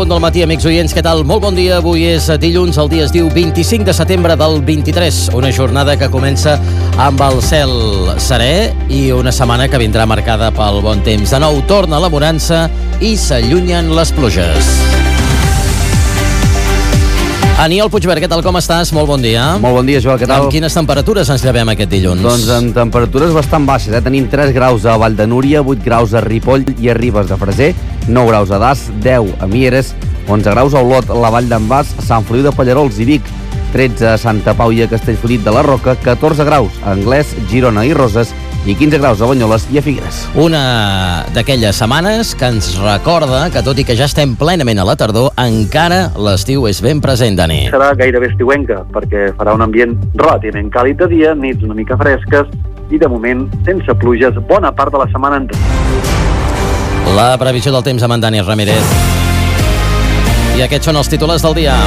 punt del matí, amics oients, què tal? Molt bon dia, avui és dilluns, el dia es diu 25 de setembre del 23, una jornada que comença amb el cel serè i una setmana que vindrà marcada pel bon temps. De nou torna la bonança i s'allunyen les pluges. Aniol Puigvert, què tal, com estàs? Molt bon dia. Molt bon dia, Joel, què tal? Amb quines temperatures ens llevem aquest dilluns? Doncs amb temperatures bastant baixes, Tenim 3 graus a Vall de Núria, 8 graus a Ripoll i a Ribes de Freser, 9 graus a Das, 10 a Mieres, 11 graus a Olot, la Vall d'en Bas, Sant Feliu de Pallerols i Vic, 13 a Santa Pau i a Castellfollit de la Roca, 14 graus a Anglès, Girona i Roses i 15 graus a Banyoles i a Figueres. Una d'aquelles setmanes que ens recorda que, tot i que ja estem plenament a la tardor, encara l'estiu és ben present, Dani. Serà gairebé estiuenca, perquè farà un ambient relativament càlid de dia, nits una mica fresques i, de moment, sense pluges bona part de la setmana entrant. La previsió del temps amb en Dani Ramírez. I aquests són els titulars del dia.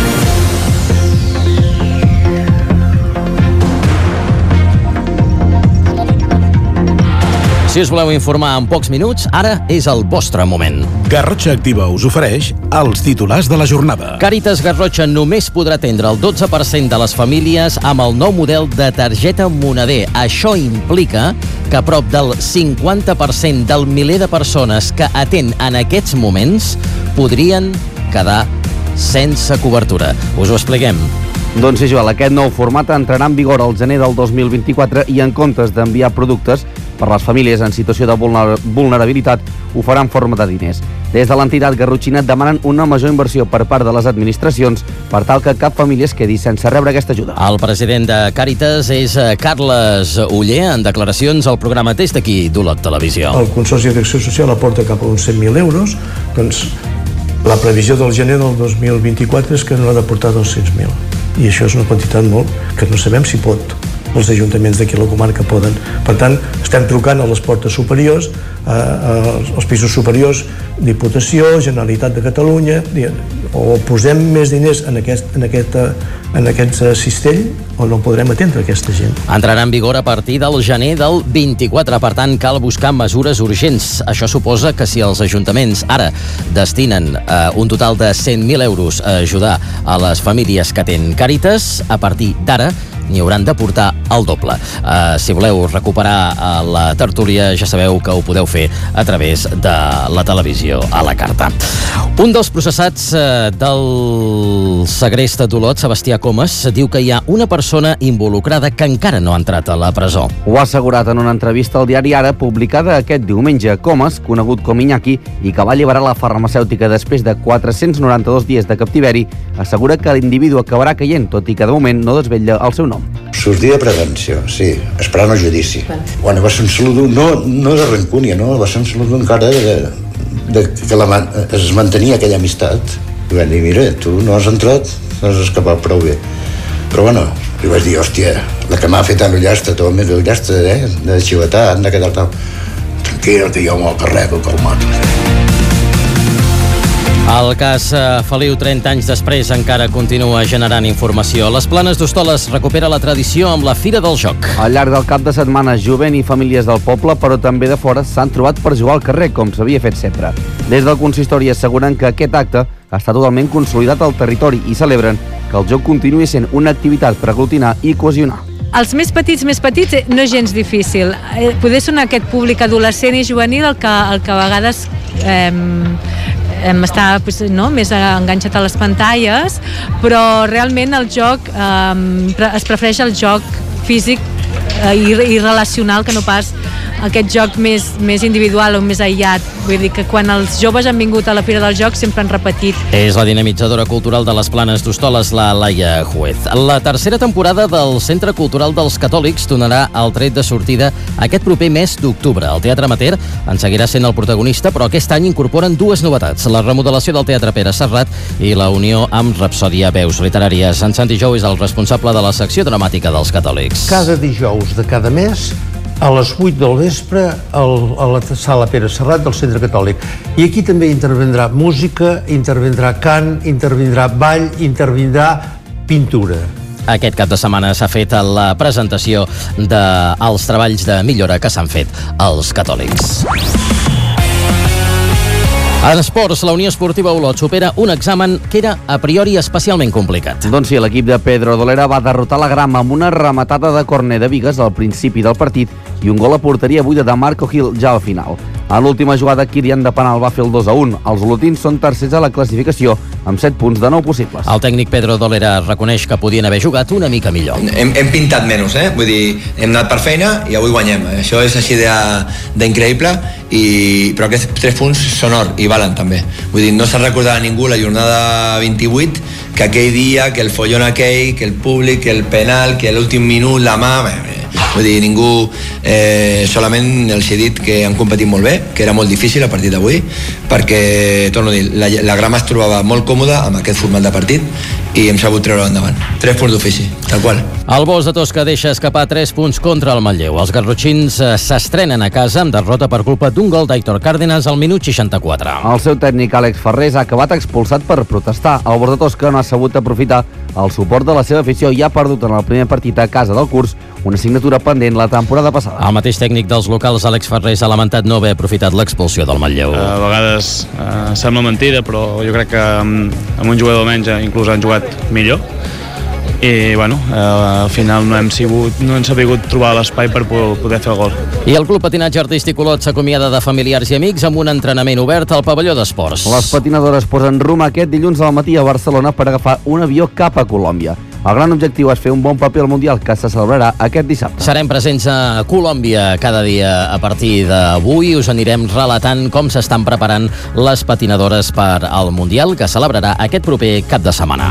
Si us voleu informar en pocs minuts, ara és el vostre moment. Garrotxa Activa us ofereix els titulars de la jornada. Càritas Garrotxa només podrà atendre el 12% de les famílies amb el nou model de targeta moneder. Això implica que prop del 50% del miler de persones que atén en aquests moments podrien quedar sense cobertura. Us ho expliquem. Doncs sí, Joel, aquest nou format entrarà en vigor al gener del 2024 i en comptes d'enviar productes per les famílies en situació de vulnerabilitat ho farà en forma de diners. Des de l'entitat garrotxina demanen una major inversió per part de les administracions per tal que cap família es quedi sense rebre aquesta ajuda. El president de Càritas és Carles Oller, en declaracions al programa Des d'aquí d'Olot Televisió. El Consorci d'Acció Social aporta cap a uns 100.000 euros, doncs la previsió del gener del 2024 és que no ha d'aportar 200.000. I això és una quantitat molt que no sabem si pot. Els ajuntaments d'aquí a la comarca poden. Per tant, estem trucant a les portes superiors, als pisos superiors, Diputació, Generalitat de Catalunya, o posem més diners en aquest cistell o no podrem atendre aquesta gent. Entrarà en vigor a partir del gener del 24, per tant cal buscar mesures urgents. Això suposa que si els ajuntaments ara destinen un total de 100.000 euros a ajudar a les famílies que tenen Càritas, a partir d'ara n'hi hauran de portar el doble. Si voleu recuperar la tertúlia, ja sabeu que ho podeu fer a través de la televisió a la carta. Un dels processats del segrest d'Olot, Sebastià Comas, diu que hi ha una persona involucrada que encara no ha entrat a la presó. Ho ha assegurat en una entrevista al diari Ara, publicada aquest diumenge. Comas, conegut com Iñaki, i que va alliberar la farmacèutica després de 492 dies de captiveri, assegura que l'individu acabarà caient, tot i que de moment no desvetlla el seu nom. Sortir de prevenció, sí, esperant el judici. Bueno, va ser un saludo, no de rancúnia, no? Va ser un saludo encara que es mantenia aquella amistat. I van dir, mira, tu no has entrat, no has escapat prou bé. Però bueno, li vaig dir, hòstia, la que m'ha fet l'ullastre, tot més l'ullastre, de xivetar, han de quedar tal. Tranquil, que jo me'l carrego, calmat. El cas Feliu, 30 anys després, encara continua generant informació. Les Planes d'Hostoles recupera la tradició amb la Fira del Joc. Al llarg del cap de setmana, jovent i famílies del poble, però també de fora, s'han trobat per jugar al carrer, com s'havia fet sempre. Des del consistori asseguren que aquest acte està totalment consolidat al territori i celebren que el joc continuï sent una activitat per aglutinar i cohesionar. Els més petits, no és gens difícil. Poder ser aquest públic adolescent i juvenil el que a vegades està més enganxat a les pantalles, però realment el joc es prefereix el joc físic i relacional que no pas aquest joc més individual o més aïllat. Vull dir que quan els joves han vingut a la Fira del Joc sempre han repetit. És la dinamitzadora cultural de les Planes d'Hostoles, la Laia Juez. La tercera temporada del Centre Cultural dels Catòlics donarà el tret de sortida aquest proper mes d'octubre. El Teatre Amateur en seguirà sent el protagonista, però aquest any incorporen dues novetats: la remodelació del Teatre Pere Serrat i la unió amb Rapsòdia Veus Literàries. En Santi Jou és el responsable de la secció dramàtica dels Catòlics. Cada dijous de cada mes a les 8 del vespre a la sala Pere Serrat del Centre Catòlic. I aquí també intervindrà música, intervindrà cant, intervindrà ball, intervindrà pintura. Aquest cap de setmana s'ha fet la presentació dels treballs de millora que s'han fet als catòlics. En esports, la Unió Esportiva Olot supera un examen que era a priori especialment complicat. Doncs sí, l'equip de Pedro Dolera va derrotar la Grama amb una rematada de córner de Bigues al principi del partit i un gol a porteria buida de Marco Gil ja al final. A l'última jugada, Kirian de penal va fer el 2-1. Els olotins són tercers a la classificació amb 7 punts de 9 possibles. El tècnic Pedro Dolera reconeix que podien haver jugat una mica millor. Hem pintat menys, vull dir, hem anat per feina i avui guanyem. Això és així d'increïble, però aquests 3 punts són or i valen també. Vull dir, no s'ha recordat a ningú la jornada 28 que aquell dia, que el follon aquell, que el públic, que el penal, que l'últim minut, la mà... Vull dir, ningú... solament els he dit que han competit molt bé, que era molt difícil a partir d'avui, perquè, torno a dir, la Grama es trobava molt còmoda amb aquest format de partit i hem sabut treure-ho endavant. 3 punts d'ofici, tal qual. El Bos de Tosca deixa escapar 3 punts contra el Manlleu. Els garrotxins s'estrenen a casa amb derrota per culpa d'un gol d'Aitor Cárdenas al minut 64. El seu tècnic, Àlex Ferrés, ha acabat expulsat per protestar. El Bos de Tosca no ha sabut aprofitar el suport de la seva afició i ha perdut en el primer partit a casa del curs una assignatura pendent la temporada passada. El mateix tècnic dels locals, Àlex Ferrés, ha lamentat no haver aprofitat l'expulsió del Manlleu. A vegades sembla mentida, però jo crec que amb un jugador menys inclús han jugat millor i bueno, al final no hem sabut trobar l'espai per poder fer el gol. I el Club Patinatge Artístic Olot s'acomiada de familiars i amics amb un entrenament obert al pavelló d'esports. Les patinadores posen rumb aquest dilluns al matí a Barcelona per agafar un avió cap a Colòmbia. El gran objectiu és fer un bon paper al Mundial que se celebrarà aquest dissabte. Serem presents a Colòmbia cada dia a partir d'avui. Us anirem relatant com s'estan preparant les patinadores per al Mundial que celebrarà aquest proper cap de setmana.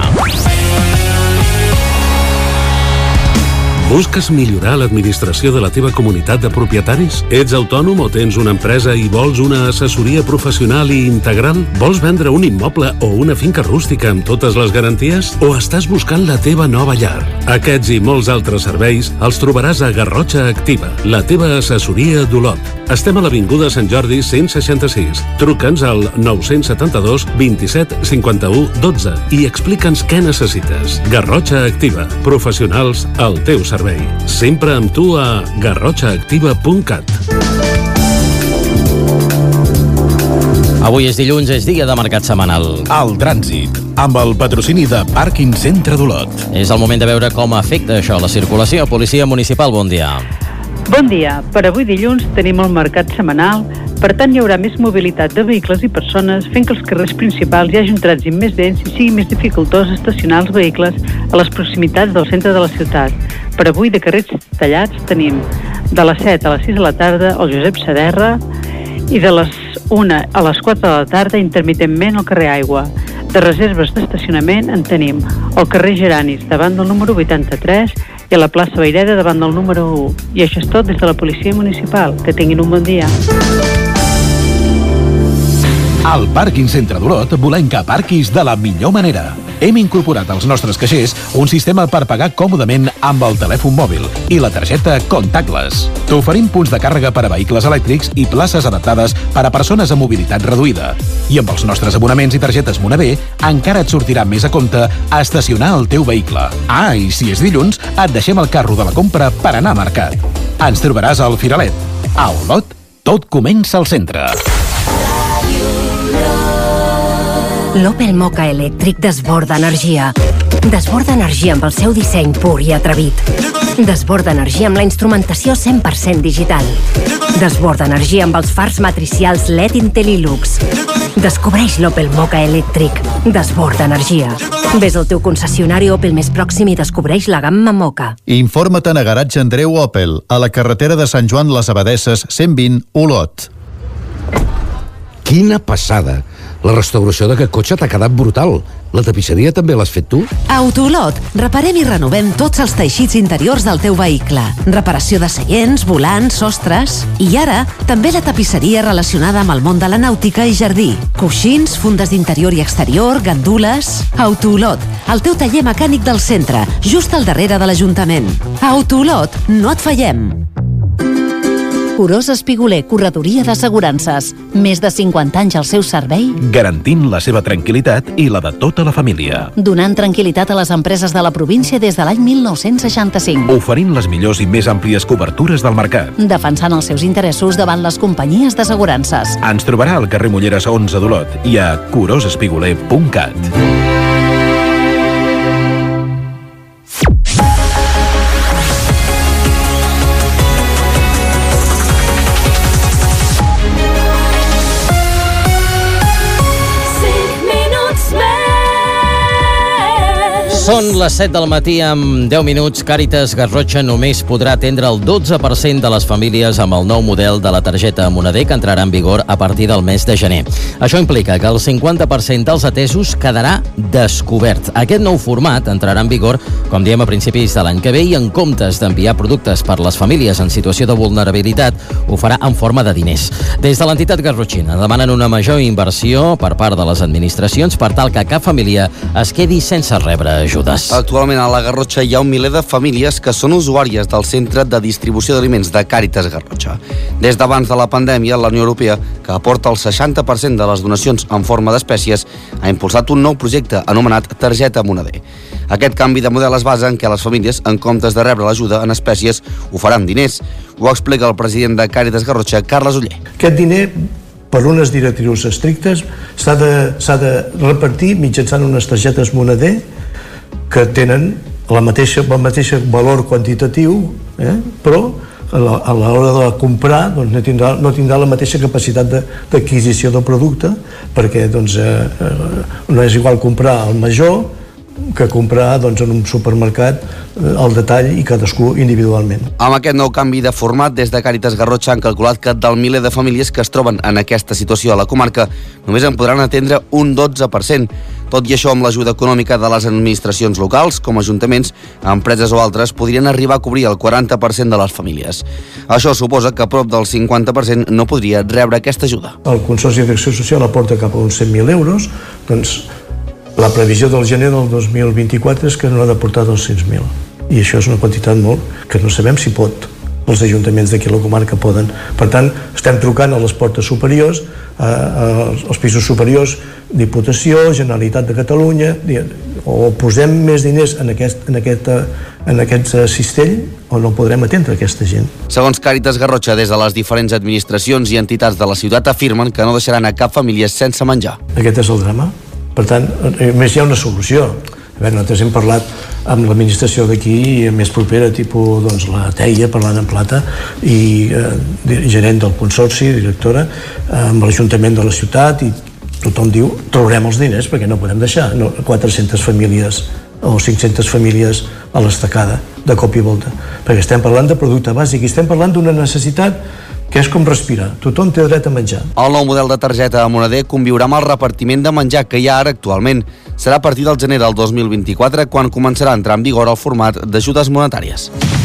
Busques millorar l'administració de la teva comunitat de propietaris? Ets autònom o tens una empresa i vols una assessoria professional i integral? Vols vendre un immoble o una finca rústica amb totes les garanties? O estàs buscant la teva nova llar? Aquests i molts altres serveis els trobaràs a Garrotxa Activa, la teva assessoria d'Olot. Estem a l'Avinguda Sant Jordi 166. Truca'ns al 972 27 51 12 i explica'ns què necessites. Garrotxa Activa, professionals al teu servei. Sempre amb tu a garrotxaactiva.cat. Avui és dilluns, és dia de mercat setmanal. El trànsit, amb el patrocini de Pàrquing Centre d'Olot. És el moment de veure com afecta això la circulació. Policia Municipal, bon dia. Bon dia. Per avui dilluns tenim el mercat setmanal, per tant hi haurà més mobilitat de vehicles i persones, fent que els carrers principals hi hagi un trànsit més dens i sigui més dificultós estacionar els vehicles a les proximitats del centre de la ciutat. Per avui de carrers tallats tenim de les 7 a les 6 de la tarda el Josep Saderra i de les 1 a les 4 de la tarda intermitentment al carrer Aigua. De reserves d'estacionament en tenim al carrer Geranis davant del número 83 i a la plaça Vayreda davant del número 1. I això és tot des de la Policia Municipal. Que tinguin un bon dia. Al Pàrquing Centre d'Olot volem que aparquis de la millor manera. Hem incorporat als nostres caixers un sistema per pagar còmodament amb el telèfon mòbil i la targeta Contactless. T'oferim punts de càrrega per a vehicles elèctrics i places adaptades per a persones amb mobilitat reduïda. I amb els nostres abonaments i targetes Monabé encara et sortirà més a compte a estacionar el teu vehicle. Ah, i si és dilluns, et deixem el carro de la compra per anar a mercat. Ens trobaràs al Firalet. A Olot, tot comença al centre. L'Opel Mokka elèctric desborda energia. Desborda energia amb el seu disseny pur i atrevit. Desborda energia amb la instrumentació 100% digital. Desborda energia amb els fars matricials LED IntelliLux. Descobreix l'Opel Mokka elèctric. Desborda energia. Ves al teu concessionari Opel més pròxim i descobreix la gamma Mokka. Informa-te'n a Garatge Andreu Opel, a la carretera de Sant Joan les Abadesses, 120, Olot. Quina passada! La restauració d'aquest cotxe t'ha quedat brutal. La tapisseria també l'has fet tu? A Autolot, reparem i renovem tots els teixits interiors del teu vehicle. Reparació de seients, volants, sostres... I ara, també la tapisseria relacionada amb el món de la nàutica i jardí. Coixins, fundes d'interior i exterior, gandules... Autolot, el teu taller mecànic del centre, just al darrere de l'Ajuntament. A Autolot, no et fallem! Curós Espiguler, corredoria d'assegurances. Més de 50 anys al seu servei. Garantint la seva tranquil·litat i la de tota la família. Donant tranquil·litat a les empreses de la província des de l'any 1965. Oferint les millors i més àmplies cobertures del mercat. Defensant els seus interessos davant les companyies d'assegurances. Ens trobarà al carrer Mulleres 11 d'Olot i a curosespiguler.cat. Són les 7 del matí amb 10 minuts. Càritas Garrotxa només podrà atendre el 12% de les famílies amb el nou model de la targeta Moneder que entrarà en vigor a partir del mes de gener. Això implica que el 50% dels atesos quedarà descobert. Aquest nou format entrarà en vigor, com diem, a principis de l'any que ve i en comptes d'enviar productes per les famílies en situació de vulnerabilitat, ho farà en forma de diners. Des de l'entitat garrotxina demanen una major inversió per part de les administracions per tal que cap família es quedi sense rebre ajudes. Actualment a la Garrotxa hi ha un miler de famílies que són usuàries del Centre de Distribució d'Aliments de Càritas Garrotxa. Des d'abans de la pandèmia, la Unió Europea, que aporta el 60% de les donacions en forma d'espècies, ha impulsat un nou projecte anomenat Targeta Moneder. Aquest canvi de model es basa en què les famílies, en comptes de rebre l'ajuda en espècies, ho faran diners. Ho explica el president de Càritas Garrotxa, Carles Oller. Aquest diner, per unes directrius estrictes, s'ha de repartir mitjançant unes targetes Moneder que tenen el mateix valor quantitatiu, però a l'hora de comprar doncs, no tindrà la mateixa capacitat d'adquisició del producte, perquè no és igual comprar el major que comprar en un supermercat al detall i cadascú individualment. Amb aquest nou canvi de format, des de Càritas Garrotxa han calculat que del miler de famílies que es troben en aquesta situació a la comarca només en podran atendre un 12%. Tot i això, amb l'ajuda econòmica de les administracions locals, com ajuntaments, empreses o altres, podrien arribar a cobrir el 40% de les famílies. Això suposa que prop del 50% no podria rebre aquesta ajuda. El Consorci d'Acció Social aporta cap a uns 100.000 euros, doncs la previsió del gener del 2024 és que no ha d'aportar 200.000. I això és una quantitat molt que no sabem si pot. Els ajuntaments d'aquí a la comarca poden. Per tant, estem trucant a les portes superiors, als pisos superiors, Diputació, Generalitat de Catalunya, o posem més diners en aquest cistell o no podrem atendre aquesta gent. Segons Càritas Garrotxa, des de les diferents administracions i entitats de la ciutat afirmen que no deixaran a cap família sense menjar. Aquest és el drama. Per tant, més hi ha una solució. Nosaltres hem parlat amb l'administració d'aquí més propera, tipus la Teia, parlant en plata, i gerent del consorci, directora, amb l'Ajuntament de la ciutat, i tothom diu, traurem els diners perquè no podem deixar 400 famílies o 500 famílies a l'estacada de cop i volta, perquè estem parlant de producte bàsic i estem parlant d'una necessitat que és com respirar. Tothom té dret a menjar. El nou model de targeta de Moneder conviurà amb el repartiment de menjar que hi ha ara actualment. Serà a partir del gener del 2024 quan començarà a entrar en vigor el format d'ajudes monetàries.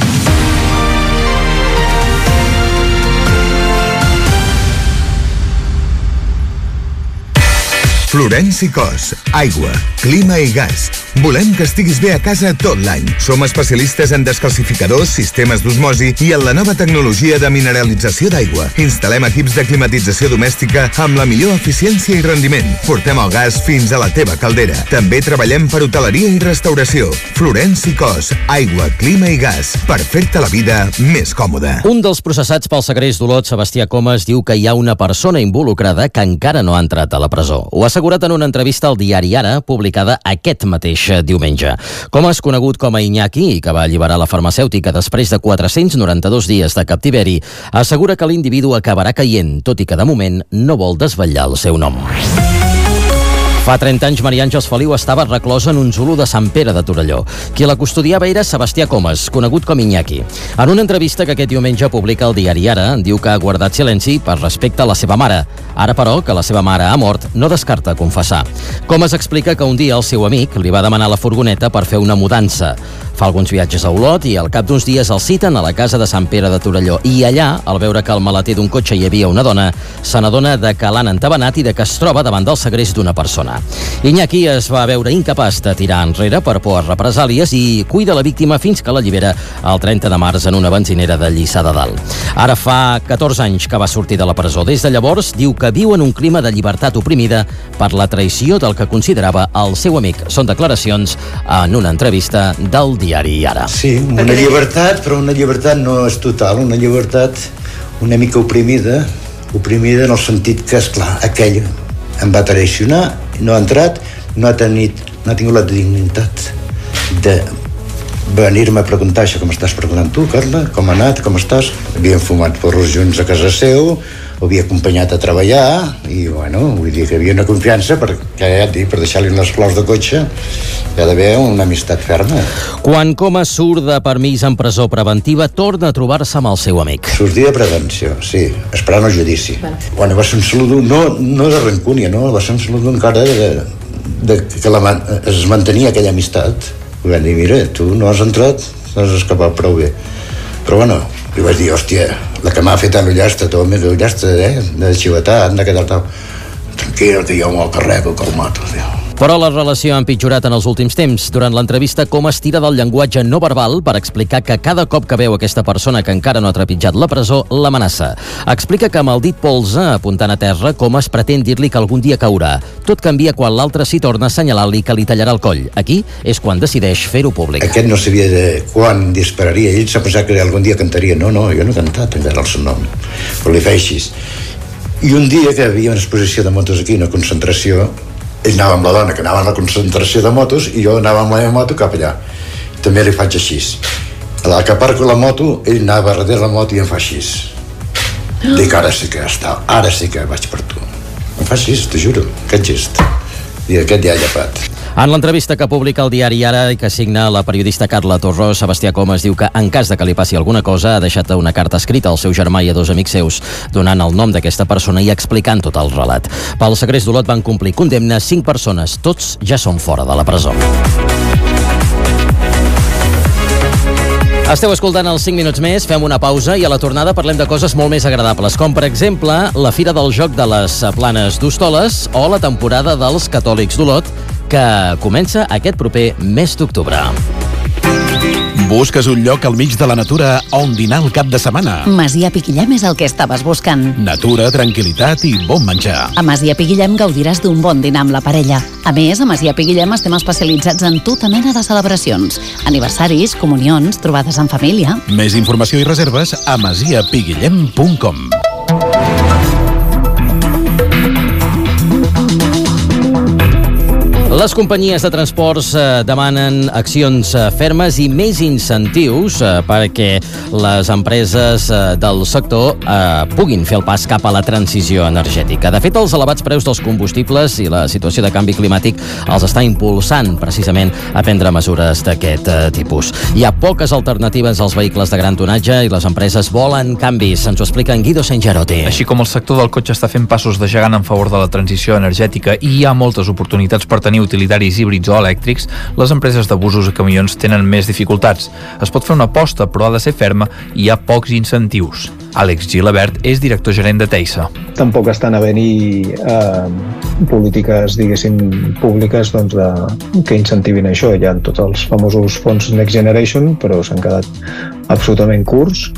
Florenci Cos, aigua, clima i gas. Volem que estiguis bé a casa tot l'any. Som especialistes en descalcificadors, sistemes d'osmosi i en la nova tecnologia de mineralització d'aigua. Instal·lem equips de climatització domèstica amb la millor eficiència i rendiment. Portem el gas fins a la teva caldera. També treballem per hoteleria i restauració. Florenci Cos, aigua, clima i gas. Per fer-te la vida més còmoda. Un dels processats pel segrest d'Olot, Sebastià Comas, diu que hi ha una persona involucrada que encara no ha entrat a la presó. Ho ha assegurat en una entrevista al diari Ara, publicada aquest mateix diumenge. Comas, conegut com a Iñaki i que va alliberar la farmacèutica després de 492 dies de captiveri, assegura que l'individu acabarà caient, tot i que de moment no vol desvetllar el seu nom. Fa 30 anys, Maria Àngels Feliu estava reclosa en un zulo de Sant Pere de Torelló. Qui la custodiava era Sebastià Comas, conegut com Iñaki. En una entrevista que aquest diumenge publica el diari Ara, diu que ha guardat silenci per respecte a la seva mare. Ara, però, que la seva mare ha mort, no descarta confessar. Comas explica que un dia el seu amic li va demanar la furgoneta per fer una mudança. Fa alguns viatges a Olot i al cap d'uns dies el citen a la casa de Sant Pere de Torelló. I allà, al veure que al maleter d'un cotxe hi havia una dona, se n'adona de que l'han entabanat i de que es troba davant del segrest d'una persona. Iñaki es va veure incapaç de tirar enrere per por a represàlies i cuida la víctima fins que l'allibera el 30 de març en una benzinera de Lliçà de Dalt. Ara fa 14 anys que va sortir de la presó. Des de llavors diu que viu en un clima de llibertat oprimida per la traïció del que considerava el seu amic. Són declaracions en una entrevista del diari Ara. Sí, una llibertat, però una llibertat no és total, una llibertat una mica oprimida en el sentit que, esclar, aquell em va traicionar, no ha entrat, no ha tingut la dignitat de venir-me a preguntar això que m'estàs preguntant tu, Carla, com ha anat, com estàs? Havíem fumat porros junts a casa seu, ho havia acompanyat a treballar i, bueno, vull dir que hi havia una confiança perquè, ja et dic, per deixar-li les claus de cotxe hi ha d'haver una amistat ferma. Quan Comas surt de permís en presó preventiva, torna a trobar-se amb el seu amic. Sortir de prevenció, sí, esperant el judici. Bueno, va ser un saludo, no de rancúnia, no? Va ser un saludo encara de que es mantenia aquella amistat. Vam dir, mira, tu no has entrat, t'has escapat prou bé. Però bueno, li vaig dir, hòstia, la que m'ha fet a l'ullastre, tu m'he l'ullastre, de xivetar, anda que tal. Tranquil, que jo me'l carrego, que el mato, tio. Però la relació ha empitjorat en els últims temps. Durant l'entrevista, Comas tira del llenguatge no verbal per explicar que cada cop que veu aquesta persona que encara no ha trepitjat la presó, l'amenaça. Explica que amb el dit polze, apuntant a terra, Comas pretén dir-li que algun dia caurà. Tot canvia quan l'altre s'hi torna a assenyalar-li que li tallarà el coll. Aquí és quan decideix fer-ho públic. Aquest no sabia de quan dispararia. Ell s'ha pensat que algun dia cantaria. No, jo no he cantat encara el seu nom. Però li feia així. I un dia que hi havia una exposició de motos aquí, una concentració, ell anava amb la dona que anava a la concentració de motos i jo anava amb la meva moto cap allà. També li faig així. A la que aparco la moto, ell anava darrere la moto i em fa així. Dic, ara sí que vaig per tu. Em fa així, t'ho juro, aquest gest. I aquest ja ha llepat. En l'entrevista que publica el diari Ara i que signa la periodista Carla Torrós, Sebastià Comas diu que en cas de que li passi alguna cosa ha deixat una carta escrita al seu germà i a 2 amics seus donant el nom d'aquesta persona i explicant tot el relat. Pel segrest d'Olot van complir condemna 5 persones, tots ja són fora de la presó. Esteu escoltant els 5 minuts més, fem una pausa i a la tornada parlem de coses molt més agradables, com per exemple la Fira del Joc de les Planes d'Hostoles o la temporada dels Catòlics d'Olot, que comença aquest proper mes d'octubre. Busques un lloc al mig de la natura on dinar el cap de setmana? Masia Piquillem és el que estaves buscant. Natura, tranquil·litat i bon menjar. A Masia Piquillem gaudiràs d'un bon dinar amb la parella. A més, a Masia Piquillem estem especialitzats en tota mena de celebracions. Aniversaris, comunions, trobades en família. Més informació i reserves a masiapiguillem.com. Les companyies de transports demanen accions fermes i més incentius perquè les empreses del sector puguin fer el pas cap a la transició energètica. De fet, els elevats preus dels combustibles i la situació de canvi climàtic els està impulsant precisament a prendre mesures d'aquest tipus. Hi ha poques alternatives als vehicles de gran tonatge i les empreses volen canvis. Ens ho explica en Guido Sangerotti. Així com el sector del cotxe està fent passos de gegant en favor de la transició energètica i hi ha moltes oportunitats per tenir utilitaris híbrids o elèctrics, les empreses de busos i camions tenen més dificultats. Es pot fer una aposta, però ha de ser ferma i hi ha pocs incentius. Àlex Gilabert és director gerent de Teisa. Tampoc estan havent-hi polítiques, diguéssim, públiques que incentivin això. Hi ha tots els famosos fons Next Generation, però s'han quedat absolutament curts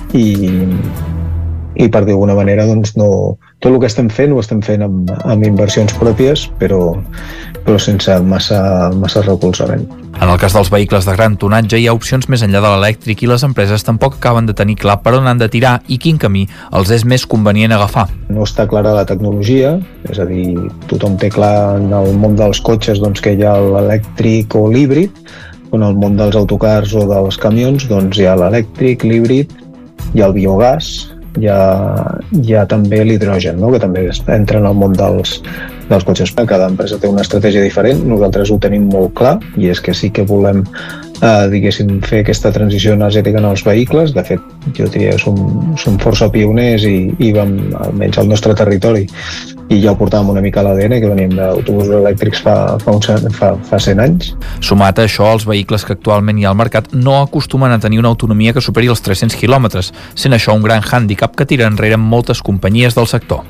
i per dir d'alguna manera no, tot el que estem fent ho estem fent amb inversions pròpies, però sense massa recolzament. En el cas dels vehicles de gran tonatge hi ha opcions més enllà de l'elèctric i les empreses tampoc acaben de tenir clar per on han de tirar i quin camí els és més convenient agafar. No està clara la tecnologia, és a dir, tothom té clar en el món dels cotxes que hi ha l'elèctric o l'híbrid, en el món dels autocars o dels camions hi ha l'elèctric, l'híbrid, hi ha el biogàs, hi ha també l'hidrogen, que també entra en el món dels cotxes. Cada empresa té una estratègia diferent, nosaltres ho tenim molt clar i és que sí que volem fer aquesta transició energètica en els vehicles. De fet, jo diria que som força pioners i vam, almenys al nostre territori, i ja ho portàvem una mica a l'ADN, que venim d'autobusos elèctrics fa 100 anys. Sumat a això, els vehicles que actualment hi ha al mercat no acostumen a tenir una autonomia que superi els 300 quilòmetres, sent això un gran hàndicap que tira enrere moltes companyies del sector.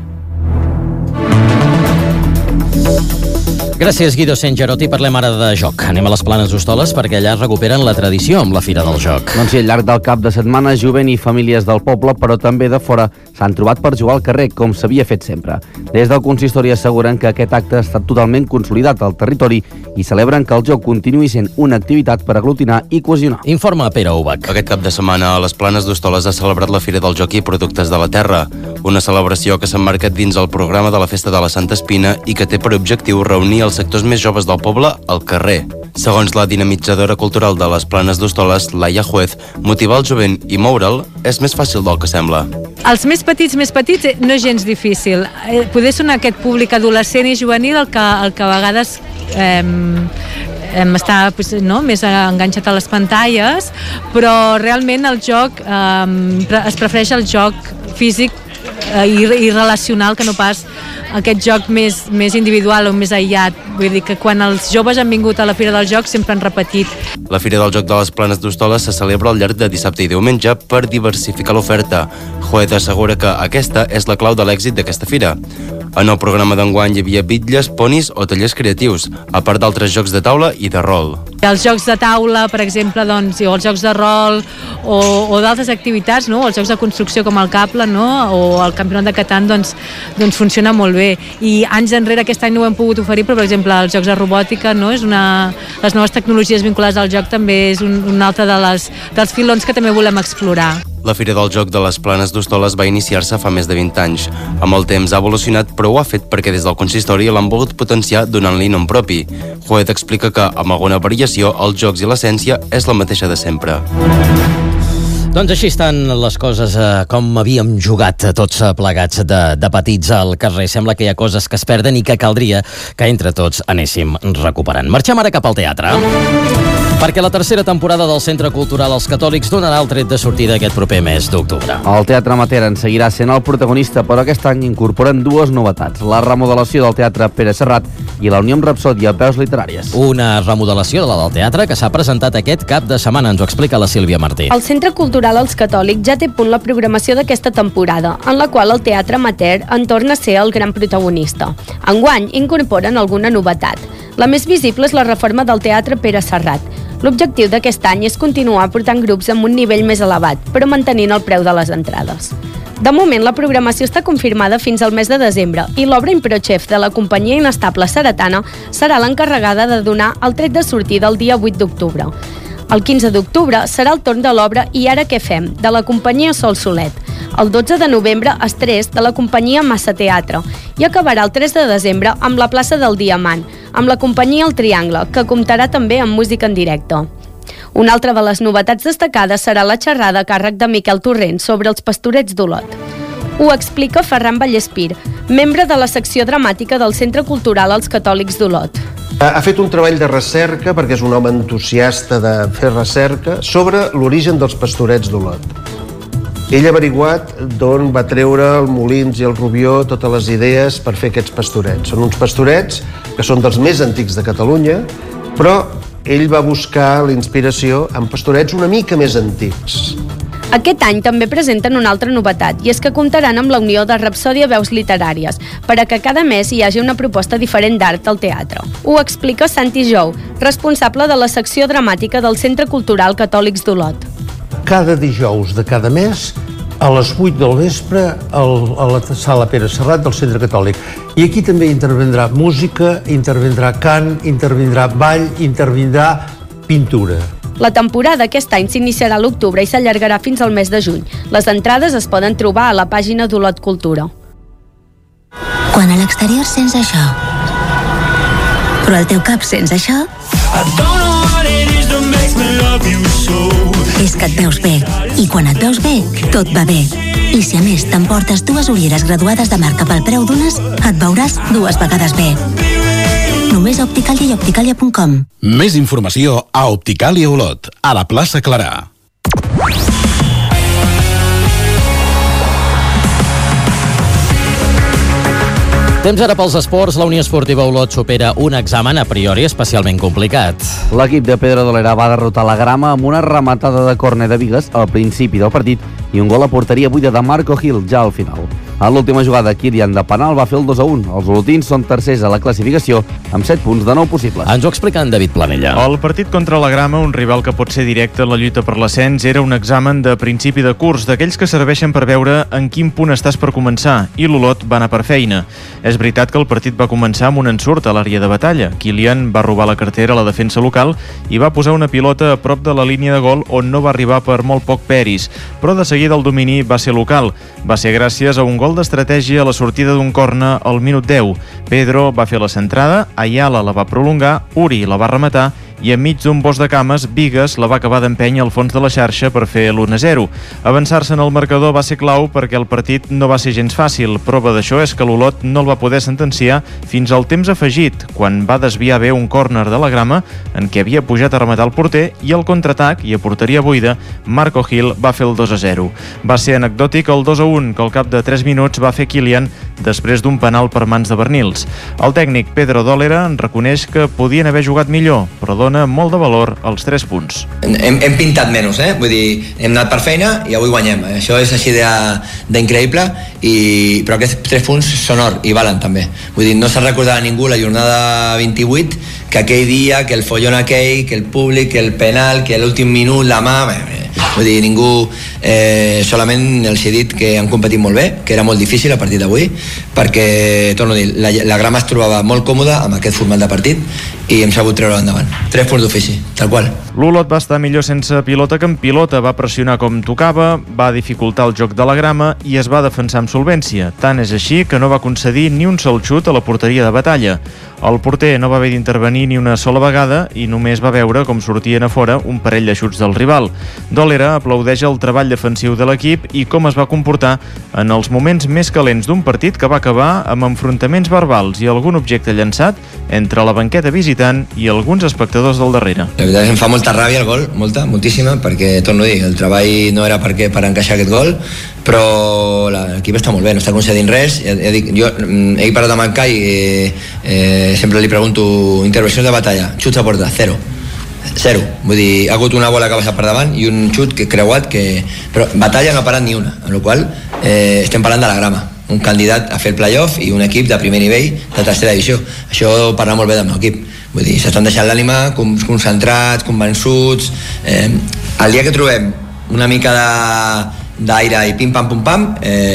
Gràcies, Guido Sengerotti. Parlem ara de joc. Anem a les Planes d'Hostoles perquè allà recuperen la tradició amb la Fira del Joc. Doncs sí, al llarg del cap de setmana, jovent i famílies del poble, però també de fora, s'han trobat per jugar al carrer, com s'havia fet sempre. Des del consistori asseguren que aquest acte ha estat totalment consolidat al territori i celebren que el joc continuï sent una activitat per aglutinar i cohesionar. Informa Pere Ubach. Aquest cap de setmana a les Planes d'Hostoles ha celebrat la Fira del Joc i Productes de la Terra, una celebració que s'ha emmarcat dins el programa de la Festa de la Santa Espina i que té per objectiu reunir els sectors més joves del poble al carrer. Segons la dinamitzadora cultural de les Planes d'Hostoles, Laia Juez, motivar el jovent i moure'l és més fàcil del que sembla. Els més petits, no és gens difícil. Poder ser aquest públic adolescent i juvenil el que a vegades està més enganxat a les pantalles, però realment el joc es prefereix el joc físic i relacional que no pas aquest joc més individual o més aïllat. Vull dir que quan els joves han vingut a la Fira del Joc sempre han repetit. La Fira del Joc de les Planes d'Hostoles se celebra al llarg de dissabte i diumenge per diversificar l'oferta. Juez assegura que aquesta és la clau de l'èxit d'aquesta fira. En el programa d'enguany hi havia bitlles, ponis o tallers creatius, a part d'altres jocs de taula i de rol. Els jocs de taula, per exemple, o els jocs de rol o d'altres activitats, no? Els jocs de construcció com el Cable, no? O el Campionat de Catan, doncs funciona molt bé. I anys enrere aquest any no ho hem pogut oferir, però per exemple els jocs de robòtica, no? Les noves tecnologies vinculades al joc també és un altre dels filons que també volem explorar. La Fira del Joc de les Planes d'Hostoles va iniciar-se fa més de 20 anys. Amb el temps ha evolucionat, però ho ha fet perquè des del consistori l'han volgut potenciar donant-li nom propi. Juez explica que, amb alguna variació, els jocs i l'essència és la mateixa de sempre. Doncs així estan les coses com havíem jugat tots plegats de petits al carrer. Sembla que hi ha coses que es perden i que caldria que entre tots anéssim recuperant. Marxem ara cap al teatre, perquè la tercera temporada del Centre Cultural Els Catòlics donarà el tret de sortida aquest proper mes d'octubre. El Teatre Amateur en seguirà sent el protagonista, però aquest any incorporen dues novetats: la remodelació del Teatre Pere Serrat i la unió amb Rapsòdia Veus Literàries. Una remodelació de la del teatre que s'ha presentat aquest cap de setmana. Ens ho explica la Sílvia Martí. El Centre Cultural Els Catòlics ja té a punt la programació d'aquesta temporada, en la qual el Teatre Amateur en torna a ser el gran protagonista. Enguany incorporen alguna novetat. La més visible és la reforma del Teatre Pere Serrat. L'objectiu d'aquest any és continuar portant grups amb un nivell més elevat, però mantenint el preu de les entrades. De moment, la programació està confirmada fins al mes de desembre i l'obra Improchef de la companyia inestable seretana serà l'encarregada de donar el tret de sortida el dia 8 d'octubre. El 15 d'octubre serà el torn de l'obra I ara què fem, de la companyia Sol Solet. El 12 de novembre, Estrès, de la companyia Massa Teatre. I acabarà el 3 de desembre amb la plaça del Diamant, amb la companyia El Triangle, que comptarà també amb música en directe. Una altra de les novetats destacades serà la xerrada a càrrec de Miquel Torrent sobre els pastorets d'Olot. Ho explica Ferran Vallespir, membre de la secció dramàtica del Centre Cultural Els Catòlics d'Olot. Ha fet un treball de recerca, perquè és un home entusiasta de fer recerca, sobre l'origen dels pastorets d'Olot. Ell ha averiguat d'on va treure el Molins i el Rubió totes les idees per fer aquests pastorets. Són uns pastorets que són dels més antics de Catalunya, però ell va buscar la inspiració en pastorets una mica més antics. Aquest any també presenten una altra novetat, i és que comptaran amb la unió de Rapsòdia Veus Literàries, per a que cada mes hi hagi una proposta diferent d'art al teatre. Ho explica Santi Jou, responsable de la secció dramàtica del Centre Cultural Catòlics d'Olot. Cada dijous de cada mes, a les 8 del vespre, a la sala Pere Serrat del Centre Catòlic. I aquí també intervindrà música, intervindrà cant, intervindrà ball, intervindrà pintura. La temporada aquest any s'iniciarà a l'octubre i s'allargarà fins al mes de juny. Les entrades es poden trobar a la pàgina d'Olot Cultura. Quan a l'exterior sents això, però al teu cap sents això, és que et veus bé. I quan et veus bé, tot va bé. I si a més t'emportes dues ulleres graduades de marca pel preu d'unes, et veuràs dues vegades bé. Només a Opticalia i opticalia.com. Més informació a Opticalia Olot, a la plaça Clarà. Temps ara pels esports. La Unió Esportiva Olot supera un examen a priori especialment complicat. L'equip de Pedro Dolera va derrotar la Grama amb una rematada de córner de Bigues al principi del partit i un gol a porteria buida de Marco Gil ja al final. A l'última jugada, Kilian de penal va fer el 2-1. Els olotins són tercers a la classificació amb 7 punts de 9 possibles. Ens ho explica en David Planella. El partit contra la Grama, un rival que pot ser directe en la lluita per l'ascens, era un examen de principi de curs, d'aquells que serveixen per veure en quin punt estàs per començar, i l'Olot va anar per feina. És veritat que el partit va començar amb un ensurt a l'àrea de batalla. Kilian va robar la cartera a la defensa local i va posar una pilota a prop de la línia de gol on no va arribar per molt poc Peris, però de seguida el domini va ser local. Va ser gràcies a un gol d'estratègia a la sortida d'un corner al minut 10. Pedro va fer la centrada, Ayala la va prolongar, Uri la va rematar i enmig d'un bosc de cames, Bigues la va acabar d'empènyer al fons de la xarxa per fer l'1-0. Avançar-se en el marcador va ser clau perquè el partit no va ser gens fàcil. Prova d'això és que l'Olot no el va poder sentenciar fins al temps afegit, quan va desviar bé un córner de la Grama en què havia pujat a rematar el porter, i al contraatac i a porteria buida, Marco Gil va fer el 2-0. Va ser anecdòtic el 2-1 que al cap de 3 minuts va fer Kilian després d'un penal per mans de Bernils. El tècnic Pedro Dolera en reconeix que podien haver jugat millor, però dona molt de valor als 3 punts. Hem pintat menys, vull dir, hem anat per feina i avui guanyem. Això és així d'increïble, però aquests 3 punts són or i valen també. Vull dir, no s'ha recordat a ningú la jornada 28 que aquell dia, que el follon aquell, que el públic, que el penal, que l'últim minut, la mà... Vull dir, ningú... solament els he dit que han competit molt bé, que era molt difícil a partir d'avui, perquè, torno a dir, la Grama es trobava molt còmoda amb aquest format de partit i hem sabut treure endavant. 3 punts d'ofici, tal qual. L'Olot va estar millor sense pilota que amb pilota, va pressionar com tocava, va dificultar el joc de la Grama i es va defensar amb solvència. Tant és així que no va concedir ni un sol xut a la porteria de batalla. El porter no va haver d'intervenir ni una sola vegada i només va veure com sortien a fora un parell de xuts del rival. Dolera aplaudeix el treball defensiu de l'equip i com es va comportar en els moments més calents d'un partit que va acabar amb enfrontaments verbals i algun objecte llançat entre la banqueta visitant i alguns espectadors del darrere. La veritat és que em fa molta ràbia el gol, moltíssima, perquè, torno a dir, el treball no era per encaixar aquest gol, però l'equip està molt bé, no està concedint res. Jo he parlat amb en Cai i sempre li pregunto intervencions de batalla, xuts a porta, 0, vull dir, ha hagut una bola que ha passat per davant i un xut que creuat, però batalla no ha parat ni una, en la qual estem parlant de la Grama, un candidat a fer el playoff i un equip de primer nivell de tercera divisió. Això parla molt bé del meu equip, vull dir, s'estan deixant l'ànima, concentrats, convençuts. El dia que trobem una mica d'aire i pim-pam-pum-pam,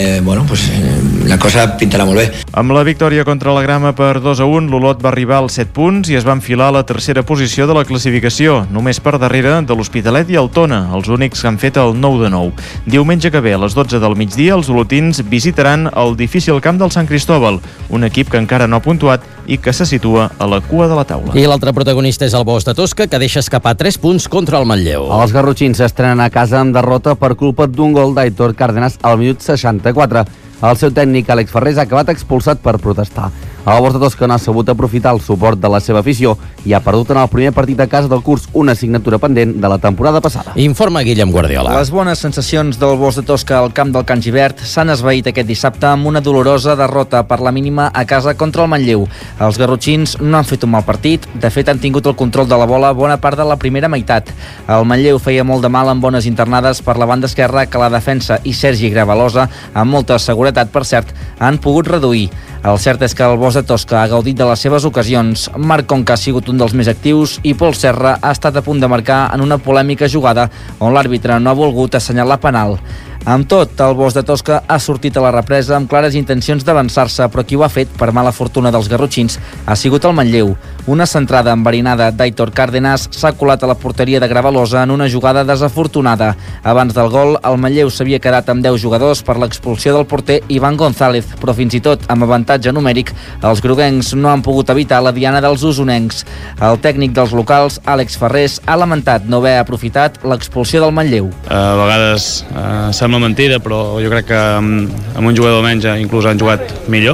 la cosa pintarà molt bé. Amb la victòria contra la Grama per 2-1, l'Olot va arribar als 7 punts i es va enfilar a la tercera posició de la classificació, només per darrere de l'Hospitalet i el Tona, els únics que han fet el 9-9. Diumenge que ve, a les 12 del migdia, els olotins visitaran el difícil camp del Sant Cristóbal, un equip que encara no ha puntuat i que se situa a la cua de la taula. I l'altre protagonista és el Bosc de Tosca, que deixa escapar 3 punts contra el Manlleu. Els garrotxins s'estrenen a casa amb derrota per culpa d'un gol d'Aitor Cárdenas al minut 64. El seu tècnic, Àlex Ferrés, ha acabat expulsat per protestar. El Bosc de Tosca no ha sabut aprofitar el suport de la seva afició i ha perdut en el primer partit a casa del curs una assignatura pendent de la temporada passada. Informa Guillem Guardiola. Les bones sensacions del Bosc de Tosca al camp del Can Gibert s'han esvaït aquest dissabte amb una dolorosa derrota per la mínima a casa contra el Manlleu. Els garrotxins no han fet un mal partit, de fet han tingut el control de la bola bona part de la primera meitat. El Manlleu feia molt de mal amb bones internades per la banda esquerra que la defensa i Sergi Gravalosa, amb molta seguretat per cert, han pogut reduir. El cert és que el Bosc de Tosca ha gaudit de les seves ocasions. Marc Conca ha sigut un dels més actius i Pol Serra ha estat a punt de marcar en una polèmica jugada on l'àrbitre no ha volgut assenyalar penal. Amb tot, el Bosc de Tosca ha sortit a la represa amb clares intencions d'avançar-se, però qui ho ha fet, per mala fortuna dels garrotxins, ha sigut el Manlleu. Una centrada enverinada d'Aitor Cárdenas s'ha colat a la porteria de Gravalosa en una jugada desafortunada. Abans del gol, el Manlleu s'havia quedat amb 10 jugadors per l'expulsió del porter Ivan González, però fins i tot amb avantatge numèric, els groguencs no han pogut evitar la diana dels usonencs. El tècnic dels locals, Àlex Ferrés, ha lamentat no haver aprofitat l'expulsió del Manlleu. A vegades sembla mentida, però jo crec que amb un jugador menys inclús han jugat millor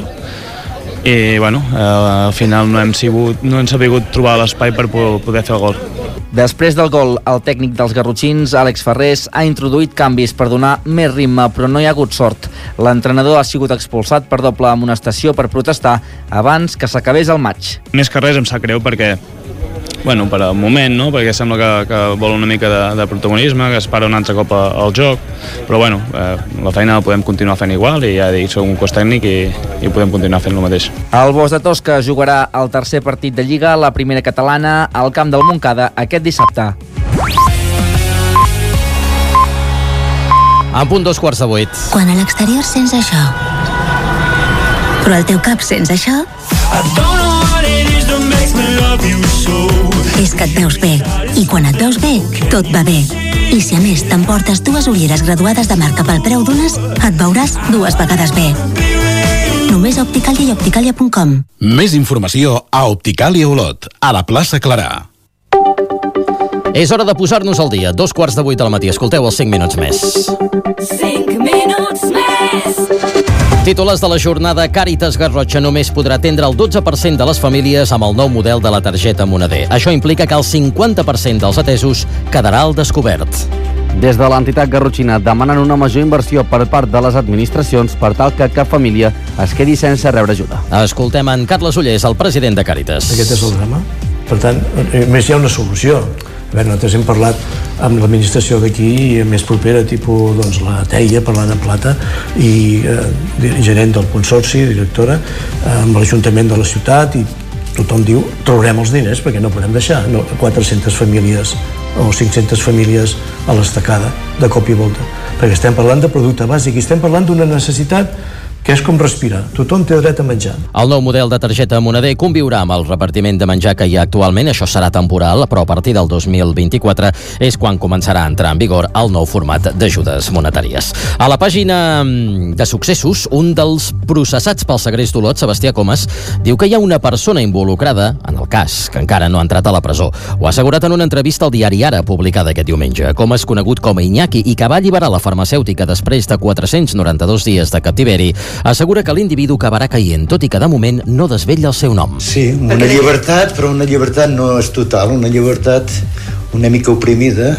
i al final no hem sabut trobar l'espai per poder fer el gol. Després del gol, el tècnic dels garrotxins, Àlex Ferrés, ha introduït canvis per donar més ritme, però no hi ha hagut sort. L'entrenador ha sigut expulsat per doble amonestació per protestar abans que s'acabés el maig. Més que res em sap greu perquè per al moment, no? Perquè sembla que vol una mica de protagonisme, que es para un altre cop al joc, però la feina la podem continuar fent igual i ja dic, som un cos tècnic i podem continuar fent el mateix. El Bos de Tosca jugarà el tercer partit de Lliga, la primera catalana, al camp del Montcada aquest dissabte. En punt 7:15. Quan a l'exterior sents això, però al teu cap sents això, és que et veus bé. I quan et veus bé, tot va bé. I si a més t'emportes 2 ulleres graduades de marca pel preu d'unes, et veuràs 2 vegades bé. Només a Opticalia i Opticalia.com. Més informació a Opticalia Olot, a la plaça Clarà. És hora de posar-nos al dia. 7:45 del matí. Escolteu els 5 minuts més. 5 minuts més. Titulars de la jornada. Càritas Garrotxa només podrà atendre el 12% de les famílies amb el nou model de la targeta Moneder. Això implica que el 50% dels atesos quedarà al descobert. Des de l'entitat garrotxina demanen una major inversió per part de les administracions per tal que cap família es quedi sense rebre ajuda. Escoltem en Carles Ullés, el president de Càritas. Aquest és el drama. Per tant, més hi ha una solució. A veure, nosaltres hem parlat amb l'administració d'aquí més propera, tipus la Teia, parlant en plata, i gerent del consorci, directora, amb l'Ajuntament de la ciutat, i tothom diu, traurem els diners perquè no podem deixar 400 famílies o 500 famílies a l'estacada de cop i volta, perquè estem parlant de producte bàsic i estem parlant d'una necessitat que és com respirar. Tothom té dret a menjar. El nou model de targeta Moneder conviurà amb el repartiment de menjar que hi ha actualment. Això serà temporal, però a partir del 2024 és quan començarà a entrar en vigor el nou format d'ajudes monetàries. A la pàgina de successos, un dels processats pel segrest d'Olot, Sebastià Comas, diu que hi ha una persona involucrada en el cas, que encara no ha entrat a la presó. Ho ha assegurat en una entrevista al diari Ara, publicada aquest diumenge. Comas, conegut com a Iñaki i que va alliberar la farmacèutica després de 492 dies de captiveri, assegura que l'individu acabarà caient, tot i que de moment no desvetlla el seu nom. Sí, una llibertat, però una llibertat no és total, una llibertat una mica oprimida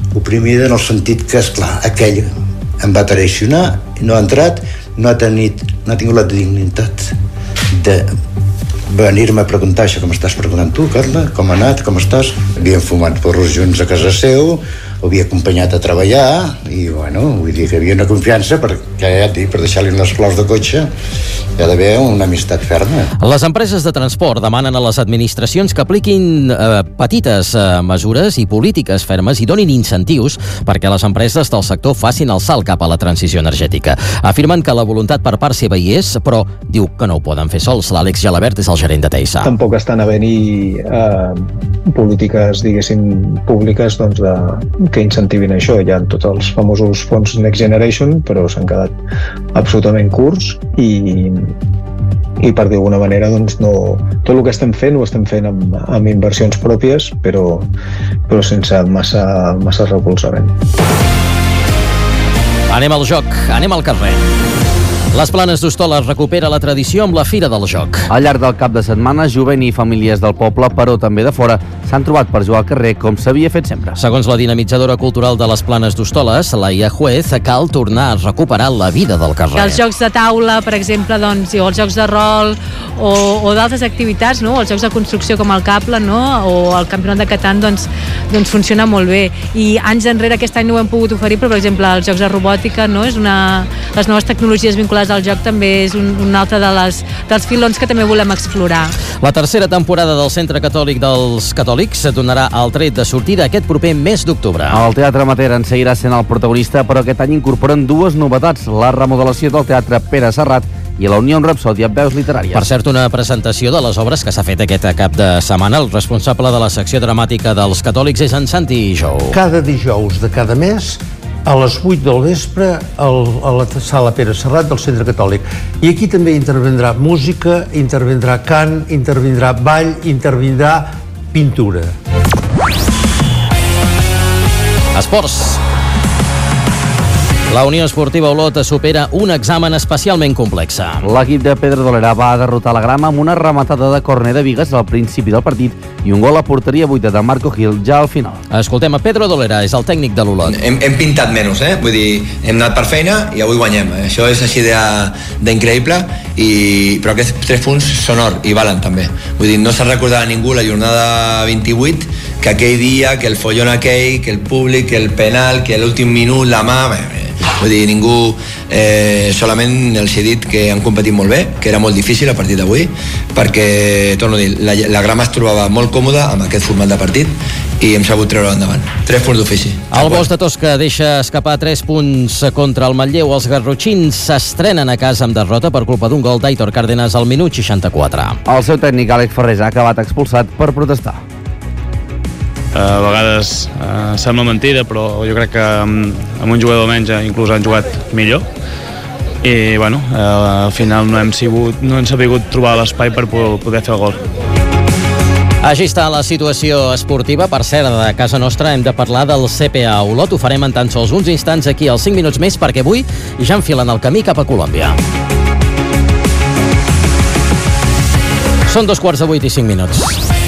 en el sentit que, esclar, aquell em va traicionar, no ha entrat, no ha tingut la dignitat de venir-me a preguntar això que m'estàs preguntant tu, Carla, com ha anat, com estàs? Havíem fumat porros junts a casa seu, ho havia acompanyat a treballar i, vull dir que hi havia una confiança perquè, ja et dic, per deixar-li les claus de cotxe hi ha d'haver una amistat ferma. Les empreses de transport demanen a les administracions que apliquin petites mesures i polítiques fermes i donin incentius perquè les empreses del sector facin el salt cap a la transició energètica. Afirmen que la voluntat per part seva hi és, però diu que no ho poden fer sols. L'Àlex Gelabert és el gerent de Teisa. Tampoc estan havent-hi polítiques, diguéssim, públiques que incentivin això. Hi ha tots els famosos fons Next Generation, però s'han quedat absolutament curts i per d'alguna manera no, tot el que estem fent ho estem fent amb inversions pròpies, però sense massa recolzament. Anem al joc, anem al carrer. Les Planes d'Hostoles recupera la tradició amb la Fira del Joc. Al llarg del cap de setmana, jovent i famílies del poble, però també de fora, s'han trobat per jugar al carrer com s'havia fet sempre. Segons la dinamitzadora cultural de les Planes d'Hostoles, Laia Juez, cal tornar a recuperar la vida del carrer. Els jocs de taula, per exemple, o els jocs de rol, o d'altres activitats, no? Els jocs de construcció com el Cable, no? O el Campionat de Catan, doncs funciona molt bé. I anys enrere aquest any no ho hem pogut oferir, però, per exemple, els jocs de robòtica, no? Les noves tecnologies vinculades al joc també és un altre dels filons que també volem explorar. La tercera temporada del Centre Catòlic dels Catòlics donarà el tret de sortida aquest proper mes d'octubre. El Teatre Amateur en seguirà sent el protagonista, però aquest any incorporen dues novetats: la remodelació del Teatre Pere Serrat i la Unió amb Rapsòdia Veus Literàries. Per cert, una presentació de les obres que s'ha fet aquest cap de setmana. El responsable de la secció dramàtica dels Catòlics és en Santi Jou. Cada dijous de cada mes, a les 8 del vespre, a la sala Pere Serrat del Centre Catòlic. I aquí també intervindrà música, intervindrà cant, intervindrà ball, intervindrà pintura. Esports. La Unió Esportiva Olot supera un examen especialment complex. L'equip de Pedro Dolera va derrotar la Grama amb una rematada de córner de Bigues al principi del partit i un gol a porteria buida de Marco Gil ja al final. Escoltem a Pedro Dolera, és el tècnic de l'Olot. Hem pintat menys, vull dir, hem anat per feina i avui guanyem. Això és així d'increïble, però aquests 3 punts són or i valen també. Vull dir, no se'n recordarà ningú la jornada 28 que aquell dia, que el follon aquell, que el públic, que el penal, que l'últim minut, la mà... Vull dir, ningú... solament els he dit que han competit molt bé, que era molt difícil a partir d'avui, perquè, torno a dir, la Grama es trobava molt còmoda amb aquest format de partit i hem sabut treure endavant. 3 punts d'ofici. El Bosch de Tosca deixa escapar 3 punts contra el Manlleu. Els garrotxins s'estrenen a casa amb derrota per culpa d'un gol d'Aitor Cárdenas al minut 64. El seu tècnic, Àlex Ferrés, ha acabat expulsat per protestar. A vegades sembla mentida, però jo crec que amb un jugador menys inclús han jugat millor i bueno, al final no hem sabut trobar l'espai per poder fer el gol. Així està la situació esportiva. Per cert, de casa nostra hem de parlar del CPA Olot. Ho farem en tan sols uns instants aquí als 5 minuts més, perquè avui ja enfilen el camí cap a Colòmbia. Són 7:45 i 5 minuts.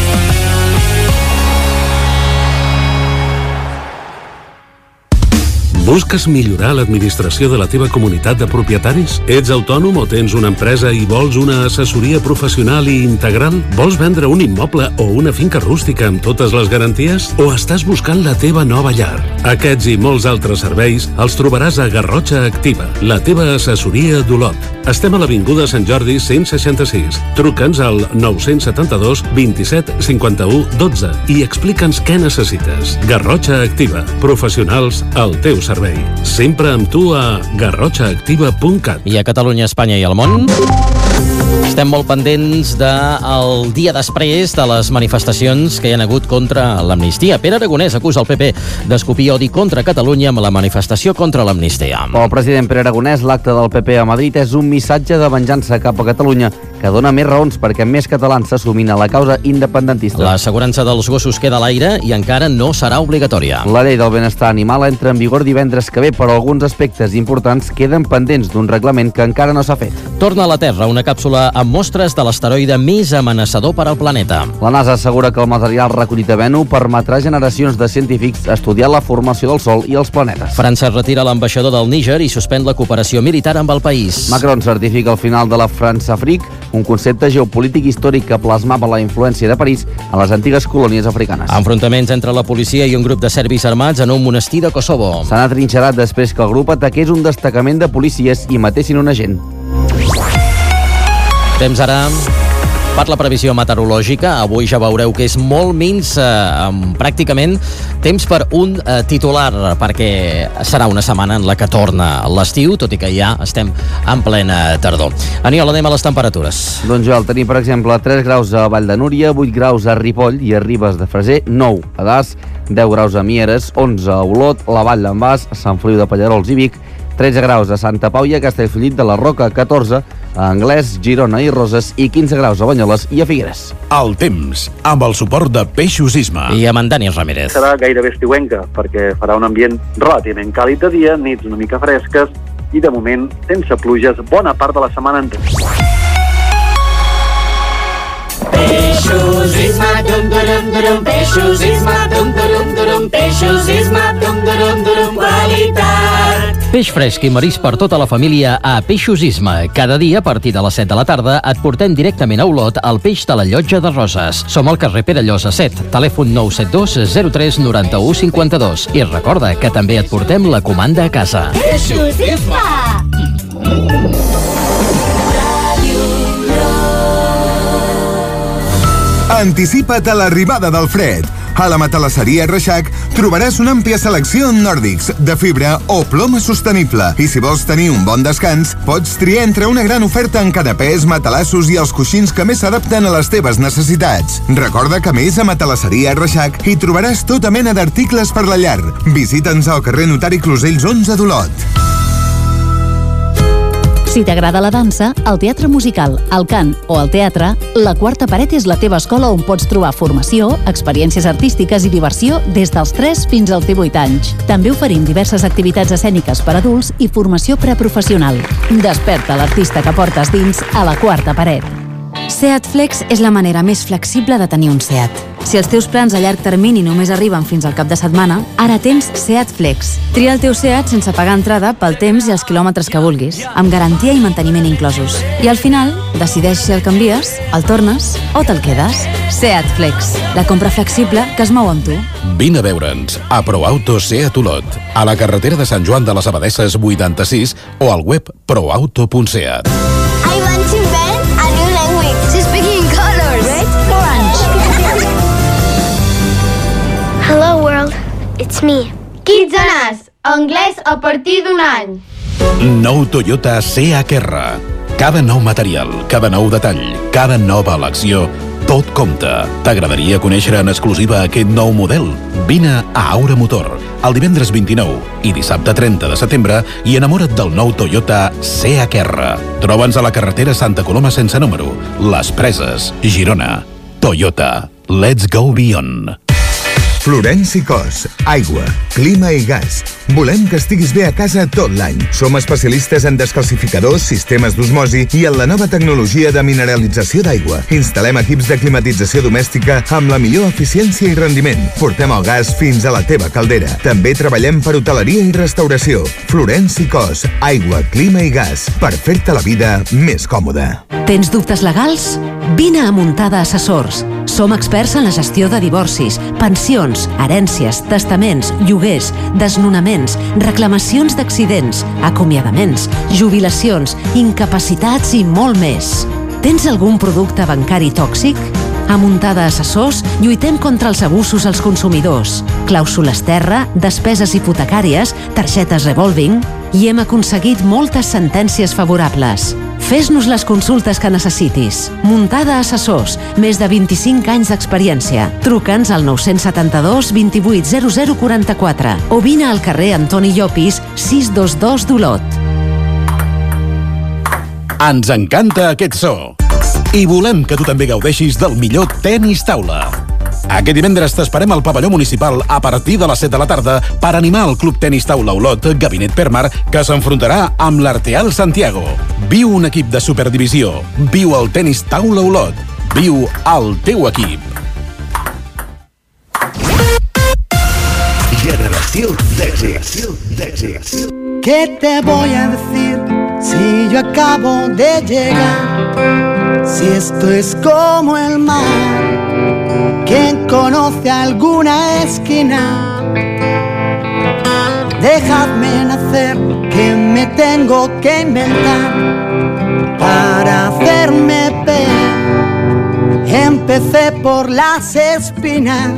Busques millorar l'administració de la teva comunitat de propietaris? Ets autònom o tens una empresa i vols una assessoria professional i integral? Vols vendre un immoble o una finca rústica amb totes les garanties? O estàs buscant la teva nova llar? Aquests i molts altres serveis els trobaràs a Garrotxa Activa, la teva assessoria d'Olot. Estem a l'Avinguda Sant Jordi 166. Truca'ns al 972 27 51 12 i explica'ns què necessites. Garrotxa Activa, professionals al teu servei. Sempre amb tu a garrotxaactiva.cat. I a Catalunya, Espanya i el món estem molt pendents del dia després de les manifestacions que hi ha hagut contra l'amnistia. Pere Aragonès acusa el PP d'escopir odi contra Catalunya amb la manifestació contra l'amnistia. Pel president Pere Aragonès, l'acte del PP a Madrid és un missatge de venjança cap a Catalunya que dona més raons perquè més catalans s'assumin a la causa independentista. L'assegurança dels gossos queda a l'aire i encara no serà obligatòria. La llei del benestar animal entra en vigor divendres que ve, però alguns aspectes importants queden pendents d'un reglament que encara no s'ha fet. Torna a la Terra una càpsula amb mostres de l'asteroide més amenaçador per al planeta. La NASA assegura que el material recollit a Venus permetrà generacions de científics estudiar la formació del Sol i els planetes. França retira l'ambaixador del Níger i suspèn la cooperació militar amb el país. Macron certifica el final de la France-Afrique, un concepte geopolític històric que plasmava la influència de París a les antigues colònies africanes. Enfrontaments entre la policia i un grup de serbis armats en un monestir de Kosovo. S'han atrinxerat després que el grup ataqués un destacament de policies i matessin un agent. Temps ara per la previsió meteorològica. Avui ja veureu que és molt menys, pràcticament, temps per un titular, perquè serà una setmana en la que torna l'estiu, tot i que ja estem en plena tardor. Aniol, anem a les temperatures. Doncs Joel, tenim, per exemple, 3 graus a Vall de Núria, 8 graus a Ripoll i a Ribes de Freser, 9 a Das, 10 graus a Mieres, 11 a Olot, la Vall d'en Bas, Sant Feliu de Pallerols i Vic, 13 graus a Santa Pau i a Castellfollit de la Roca, 14 a Anglès, Girona i Roses i 15 graus a Banyoles i a Figueres. El temps, amb el suport de Peixos Isma. I amb en Dani Ramírez. Serà gairebé estiuenca, perquè farà un ambient relativament càlid de dia, nits una mica fresques i, de moment, sense pluges bona part de la setmana entera. Peixos Isma, dum-durum-durum, Peixos Isma, dum-durum-durum, Peixos Isma, dum-durum-durum, qualitat. Peix fresc i marís per tota la família a Peixos Isma. Cada dia, a partir de les 7 de la tarda, et portem directament a Olot el peix de la Llotja de Roses. Som al carrer Perellosa 7, telèfon 972 03 91 52. I recorda que també et portem la comanda a casa. Peixos Isma! Anticipa't a l'arribada del fred. A la matalasseria Reixac trobaràs una àmplia selecció en nòrdics, de fibra o ploma sostenible. I si vols tenir un bon descans, pots triar entre una gran oferta en canapès, matalassos i els coixins que més s'adapten a les teves necessitats. Recorda que més a Matalasseria Reixac hi trobaràs tota mena d'articles per la llar. Visita'ns al carrer Notari Closells 11 d'Olot. Si t'agrada la dansa, el teatre musical, el cant o el teatre, La Quarta Paret és la teva escola on pots trobar formació, experiències artístiques i diversió des dels 3 fins als 18 anys. També oferim diverses activitats escèniques per adults i formació preprofessional. Desperta l'artista que portes dins a La Quarta Paret. Seat Flex és la manera més flexible de tenir un Seat. Si els teus plans a llarg termini només arriben fins al cap de setmana, ara tens Seat Flex. Tria el teu Seat sense pagar entrada pel temps i els quilòmetres que vulguis, amb garantia i manteniment inclosos. I al final, decideix si el canvies, el tornes o te'l quedes. Seat Flex, la compra flexible que es mou amb tu. Vine a veure'ns a ProAuto Seat Olot, a la carretera de Sant Joan de les Abadesses 86 o al web proauto.seat. I want to learn a new language. Speaking in colors. Red, orange. Hello world, it's me. Kids on Us, anglès a partir d'un any. Nou Toyota CHR. Cada nou material, cada nou detall, cada nova elecció, tot compta. T'agradaria conèixer en exclusiva aquest nou model? Vine a Aura Motor el divendres 29 i dissabte 30 de setembre i enamora't del nou Toyota CHR. Troba'ns a la carretera Santa Coloma sense número, Les Preses, Girona. Toyota. Let's go beyond. Florenci Cos, aigua, clima i gas. Volem que estiguis bé a casa tot l'any. Som especialistes en descalcificadors, sistemes d'osmosi i en la nova tecnologia de mineralització d'aigua. Instal·lem equips de climatització domèstica amb la millor eficiència i rendiment. Portem el gas fins a la teva caldera. També treballem per hoteleria i restauració. Florenci Cos, aigua, clima i gas, per fer-te la vida més còmoda. Tens dubtes legals? Vine a Muntada Assessors. Som experts en la gestió de divorcis, pensions, herències, testaments, lloguers, desnonaments, reclamacions d'accidents, acomiadaments, jubilacions, incapacitats i molt més. Tens algun producte bancari tòxic? A Muntada Assessors lluitem contra els abusos als consumidors, clàusules terra, despeses hipotecàries, targetes revolving i hem aconseguit moltes sentències favorables. Fes-nos les consultes que necessitis. Muntada Assessors, més de 25 anys d'experiència. Truca'ns al 972 28 0044 o vine al carrer Antoni Llopis 622 d'Olot. Ens encanta aquest so i volem que tu també gaudeixis del millor tenis taula. Aquest divendres t'esperem al pavelló municipal a partir de les 7 de la tarda per animar el Club Tenis Taula Olot Gabinet Permar, que s'enfrontarà amb l'Arteal Santiago. Viu un equip de superdivisió. Viu el Tenis Taula Olot. Viu el teu equip. Generació d'èxit. ¿Qué te voy a decir si yo acabo de llegar? Si esto es como el mar, ¿quién conoce alguna esquina? Dejadme nacer, que me tengo que inventar para hacerme ver. Empecé por las espinas.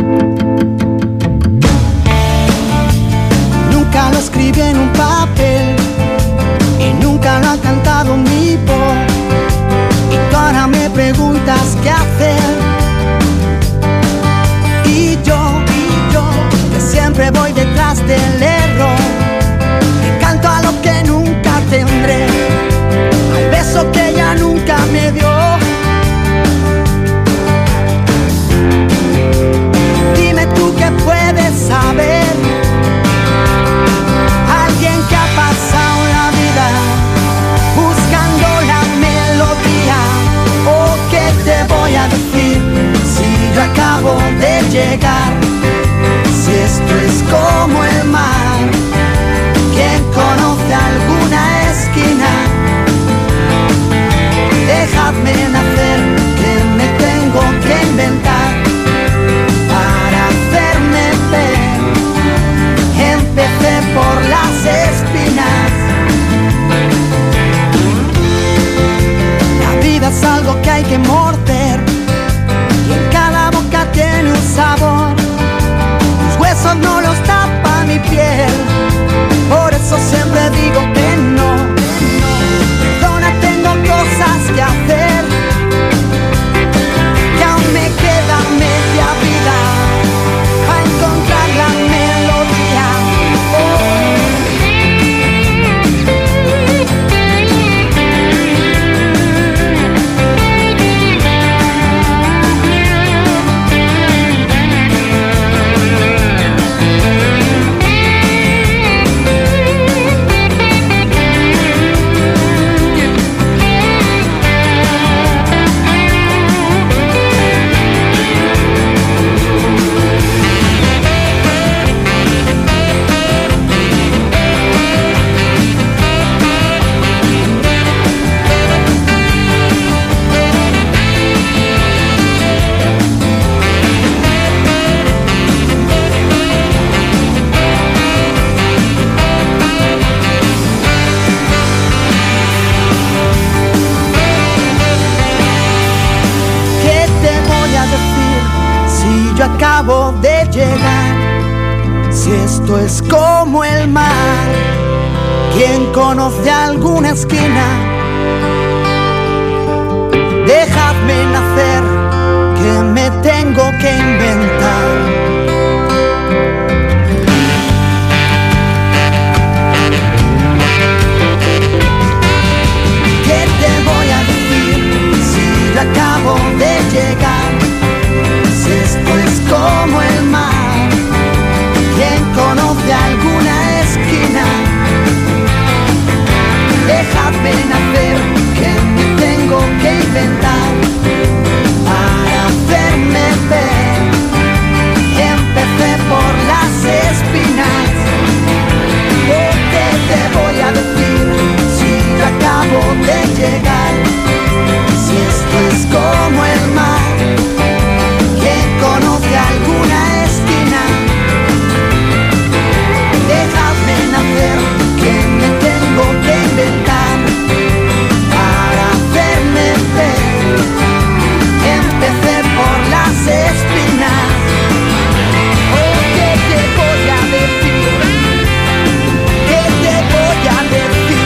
Nunca lo escribí en un papel y nunca lo ha cantado mi voz. Y tú ahora me preguntas qué hacer. Y yo, que siempre voy detrás del error, que canto a lo que nunca tendré, al beso que ella nunca me dio. Dime tú qué puedes saber, alguien que ha pasado llegar. Si esto es como el mar, ¿quién conoce alguna esquina? Dejadme nacer, que me tengo que inventar. ¿Qué te voy a decir si yo acabo de llegar? Si esto es como el mar, ¿quién conoce alguna esquina? Dejadme nacer, que me tengo que inventar para hacerme ver. Empecé por las espinas. ¿Qué te voy a decir si yo acabo de llegar? Si esto es como el mar, ¿quién conoce alguna esquina? Dejadme nacer, que me tengo que inventar para hacerme ver. Empecé por las espinas. Oh, ¿qué te voy a decir? ¿Qué te voy a decir?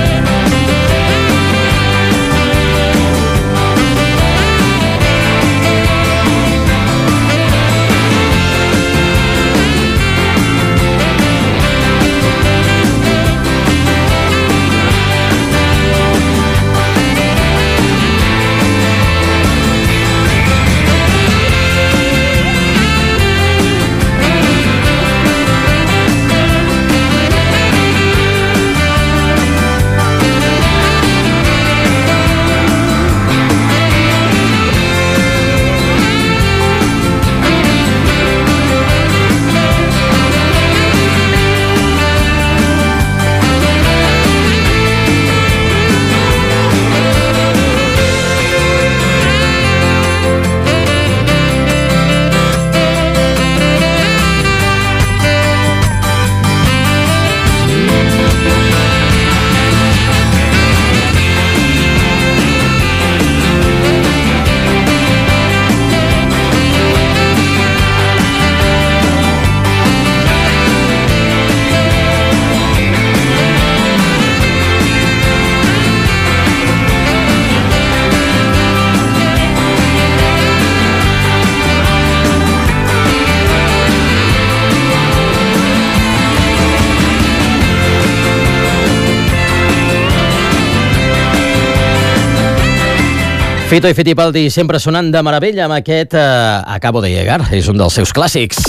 Fito i Fittipaldi sempre sonant de meravella amb aquest Acabo de llegar, és un dels seus clàssics.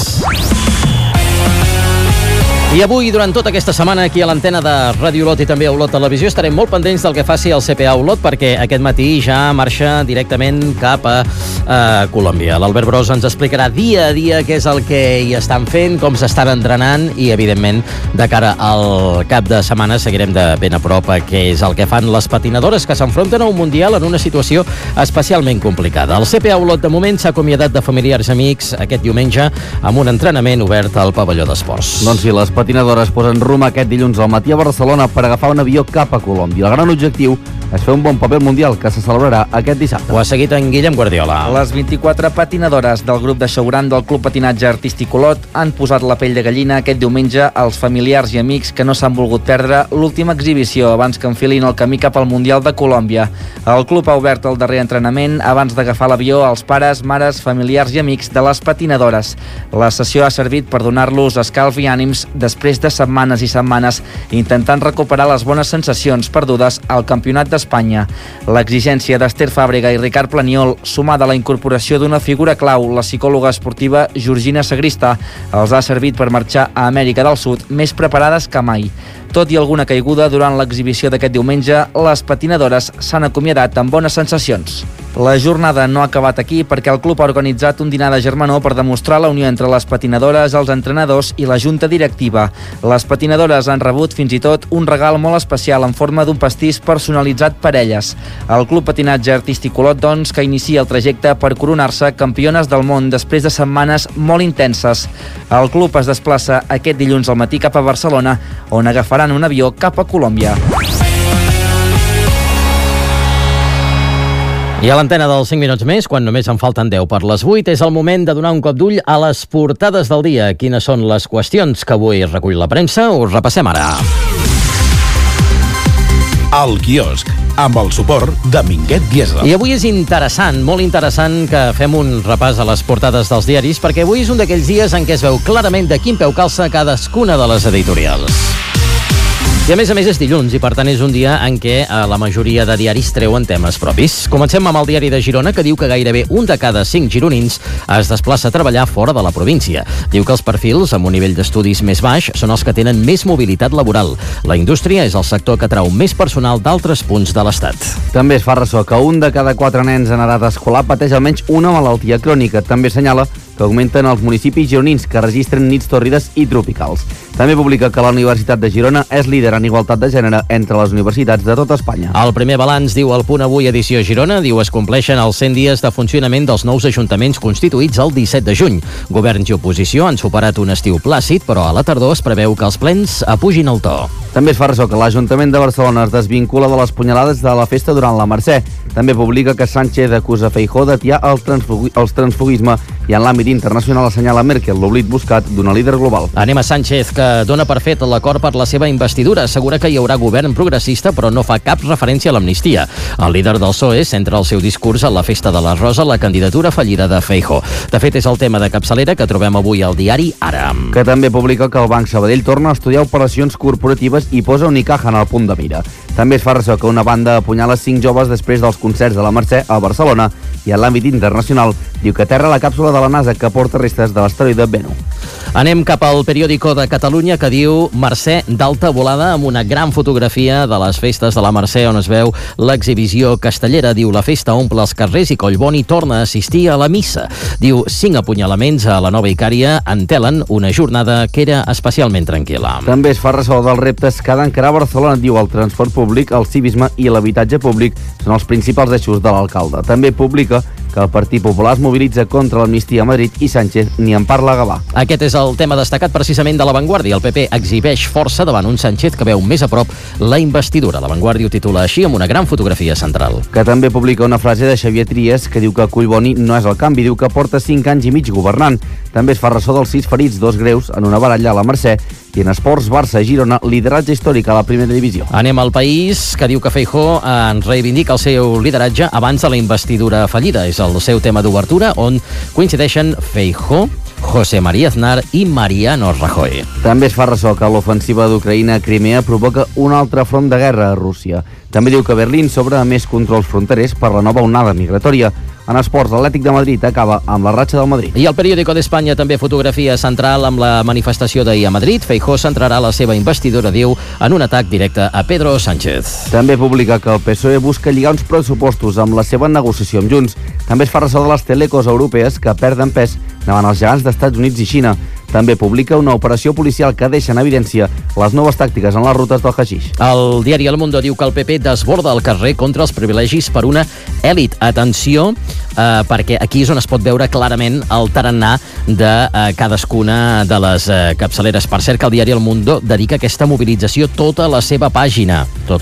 I avui, durant tota aquesta setmana, aquí a l'antena de Ràdio Olot i també a Olot Televisió, estarem molt pendents del que faci el CPA Olot, perquè aquest matí ja marxa directament cap a Colòmbia. L'Albert Bros ens explicarà dia a dia què és el que hi estan fent, com s'estan entrenant i, evidentment, de cara al cap de setmana seguirem de ben a prop què és el que fan les patinadores que s'enfronten a un Mundial en una situació especialment complicada. El CPA Olot, de moment, s'ha acomiadat de familiars i amics aquest diumenge amb un entrenament obert al pavelló d'esports. Doncs sí, les patinadores posen rumb aquest dilluns al matí a Barcelona per agafar un avió cap a Colòmbia. El gran objectiu és fer un bon paper mundial que se celebrarà aquest dissabte. Ho ha seguit en Guillem Guardiola. Les 24 patinadores del grup de Xauran del Club Patinatge Artístic Olot han posat la pell de gallina aquest diumenge als familiars i amics que no s'han volgut perdre l'última exhibició abans que enfilin el camí cap al Mundial de Colòmbia. El club ha obert el darrer entrenament abans d'agafar l'avió als pares, mares, familiars i amics de les patinadores. La sessió ha servit per donar-los escalf i ànims després de setmanes i setmanes intentant recuperar les bones sensacions perdudes al Campionat d'Espanya. L'exigència d'Ester Fàbrega i Ricard Planiol, sumada a la incorporació d'una figura clau, la psicòloga esportiva Georgina Sagrista, els ha servit per marxar a Amèrica del Sud més preparades que mai. Tot i alguna caiguda durant l'exhibició d'aquest diumenge, les patinadores s'han acomiadat amb bones sensacions. La jornada no ha acabat aquí perquè el club ha organitzat un dinar de germanor per demostrar la unió entre les patinadores, els entrenadors i la junta directiva. Les patinadores han rebut fins i tot un regal molt especial en forma d'un pastís personalitzat per elles. El Club Patinatge Artístic Olot, doncs, que inicia el trajecte per coronar-se campiones del món després de setmanes molt intenses. El club es desplaça aquest dilluns al matí cap a Barcelona, on agafaran un avió cap a Colòmbia. I a l'antena dels 5 minuts més, quan només en falten 10 per les 8, és el moment de donar un cop d'ull a les portades del dia. Quines són les qüestions que avui recull la premsa? Us repassem ara. El quiosc, amb el suport de Minguet Diesel. I avui és interessant, molt interessant, que fem un repàs a les portades dels diaris, perquè avui és un d'aquells dies en què es veu clarament de quin peu calça cadascuna de les editorials. I a més és dilluns i per tant és un dia en què la majoria de diaris treuen temes propis. Comencem amb el diari de Girona, que diu que gairebé un de cada 5 gironins es desplaça a treballar fora de la província. Diu que els perfils amb un nivell d'estudis més baix són els que tenen més mobilitat laboral. La indústria és el sector que atrau més personal d'altres punts de l'Estat. També es fa ressò que un de cada 4 nens en edat escolar pateix almenys una malaltia crònica. També assenyala que augmenten els municipis gironins que registren nits tòrrides i tropicals. També publica que la Universitat de Girona és líder en igualtat de gènere entre les universitats de tota Espanya. El primer balanç, diu el Punt Avui edició Girona, diu es compleixen els 100 dies de funcionament dels nous ajuntaments constituïts el 17 de juny. Governs i oposició han superat un estiu plàcid, però a la tardor es preveu que els plens apugin el to. També es fa ressò que l'Ajuntament de Barcelona es desvincula de les punyalades de la festa durant la Mercè. També publica que Sánchez acusa Feijóo d'atiar el transfugisme i en l'àmbit internacional assenyala Merkel l'oblit buscat d'una líder global. Anem a Sánchez, que dona per fet l'acord per la seva investidura. Assegura que hi haurà govern progressista, però no fa cap referència a l'amnistia. El líder del PSOE centra el seu discurs a la festa de la Rosa, la candidatura fallida de Feijóo. De fet, és el tema de capçalera que trobem avui al diari Ara. Que també publica que el Banc Sabadell torna a estudiar operacions corporatives i posa Unicaja en el punt de mira. També es fa ressò que una banda apunyala 5 joves després dels concerts de la Mercè a Barcelona i en l'àmbit internacional diu que aterra la càpsula de la NASA que porta restes de l'asteroide Bennu. Anem cap al periòdico de Catalunya, que diu Mercè d'alta volada, amb una gran fotografia de les festes de la Mercè on es veu l'exhibició castellera. Diu la festa omple els carrers i Collboni torna a assistir a la missa. Diu 5 apunyalaments a la Nova Icària entelen una jornada que era especialment tranquil·la. També es fa ressò dels reptes que ha d'encarar Barcelona. Diu el transport públic, el civisme i l'habitatge públic són els principals eixos de l'alcalde. També publica que el Partit Popular es mobilitza contra l'amnistia a Madrid i Sánchez ni en parla a Gavà. Aquest és el tema destacat precisament de La Vanguardia. El PP exhibeix força davant un Sánchez que veu més a prop la investidura. La Vanguardia ho titula així amb una gran fotografia central. Que també publica una frase de Xavier Trias que diu que Collboni no és el canvi, diu que porta 5 anys i mig governant. També es fa ressò dels 6 ferits, 2 greus en una baralla a la Mercè, i en esports Barça-Girona, lideratge històric a la primera divisió. Anem al País, que diu que Feijóo ens reivindica el seu lideratge abans de la investidura fallida. És el seu tema d'obertura, on coincideixen Feijóo, José María Aznar i Mariano Rajoy. També es fa ressò que l'ofensiva d'Ucraïna a Crimea provoca un altre front de guerra a Rússia. També diu que Berlín s'obre a més controls fronterers per la nova onada migratòria. En esports, l'Atlètic de Madrid acaba amb la ratxa del Madrid. I el periòdico d'Espanya també fotografia central amb la manifestació d'ahir a Madrid. Feijóo centrarà la seva investidura, diu, en un atac directe a Pedro Sánchez. També publica que el PSOE busca lligar uns pressupostos amb la seva negociació amb Junts. També es fa ressò de les telecos europees que perden pes davant els gegants d'Estats Units i Xina. També publica una operació policial que deixa en evidència les noves tàctiques en les rutes del haixix. El diari El Mundo diu que el PP desborda el carrer contra els privilegis per una èlit. Atenció, perquè aquí és on es pot veure clarament el tarannà de cadascuna de les capçaleres. Per cert, que el diari El Mundo dedica a aquesta mobilització tota la seva pàgina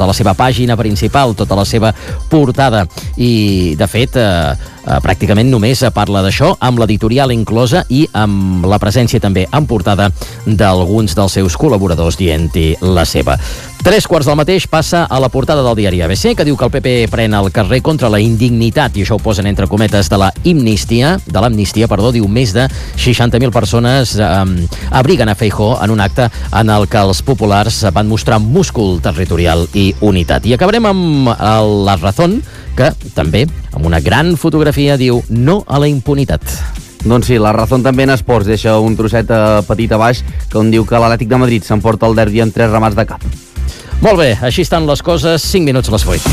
principal, tota la seva portada. I, de fet, pràcticament només parla d'això, amb l'editorial inclosa i amb la presència també en portada d'alguns dels seus col·laboradors dient-hi la seva. 3 quarts del mateix passa a la portada del diari ABC, que diu que el PP pren el carrer contra la indignitat, i això ho posen entre cometes, de l'amnistia, diu més de 60.000 persones abriguen a Feijóo en un acte en el que els populars van mostrar múscul territorial i unitat. I acabarem amb La Razón, que també, amb una gran fotografia, diu no a la impunitat. Doncs sí, La Razón també en esports deixa un trosset petit a baix, que on diu que l'Atlètic de Madrid s'emporta el derbi amb 3 remats de cap. Molt bé, així estan les coses, 5 minuts a les 8.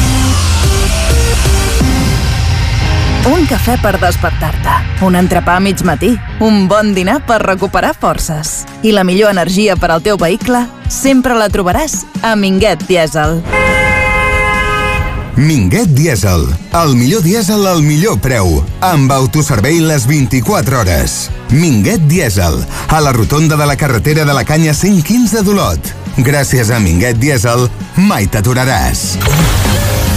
Un cafè per despertar-te, un entrepà a mig matí, un bon dinar per recuperar forces. I la millor energia per al teu vehicle sempre la trobaràs a Minguet Diesel. Minguet Diesel, el millor dièsel al millor preu, amb autoservei les 24 hores. Minguet Diesel, a la rotonda de la carretera de la Canya 115 d'Olot. Gràcies a Minguet Diesel, mai t'aturaràs.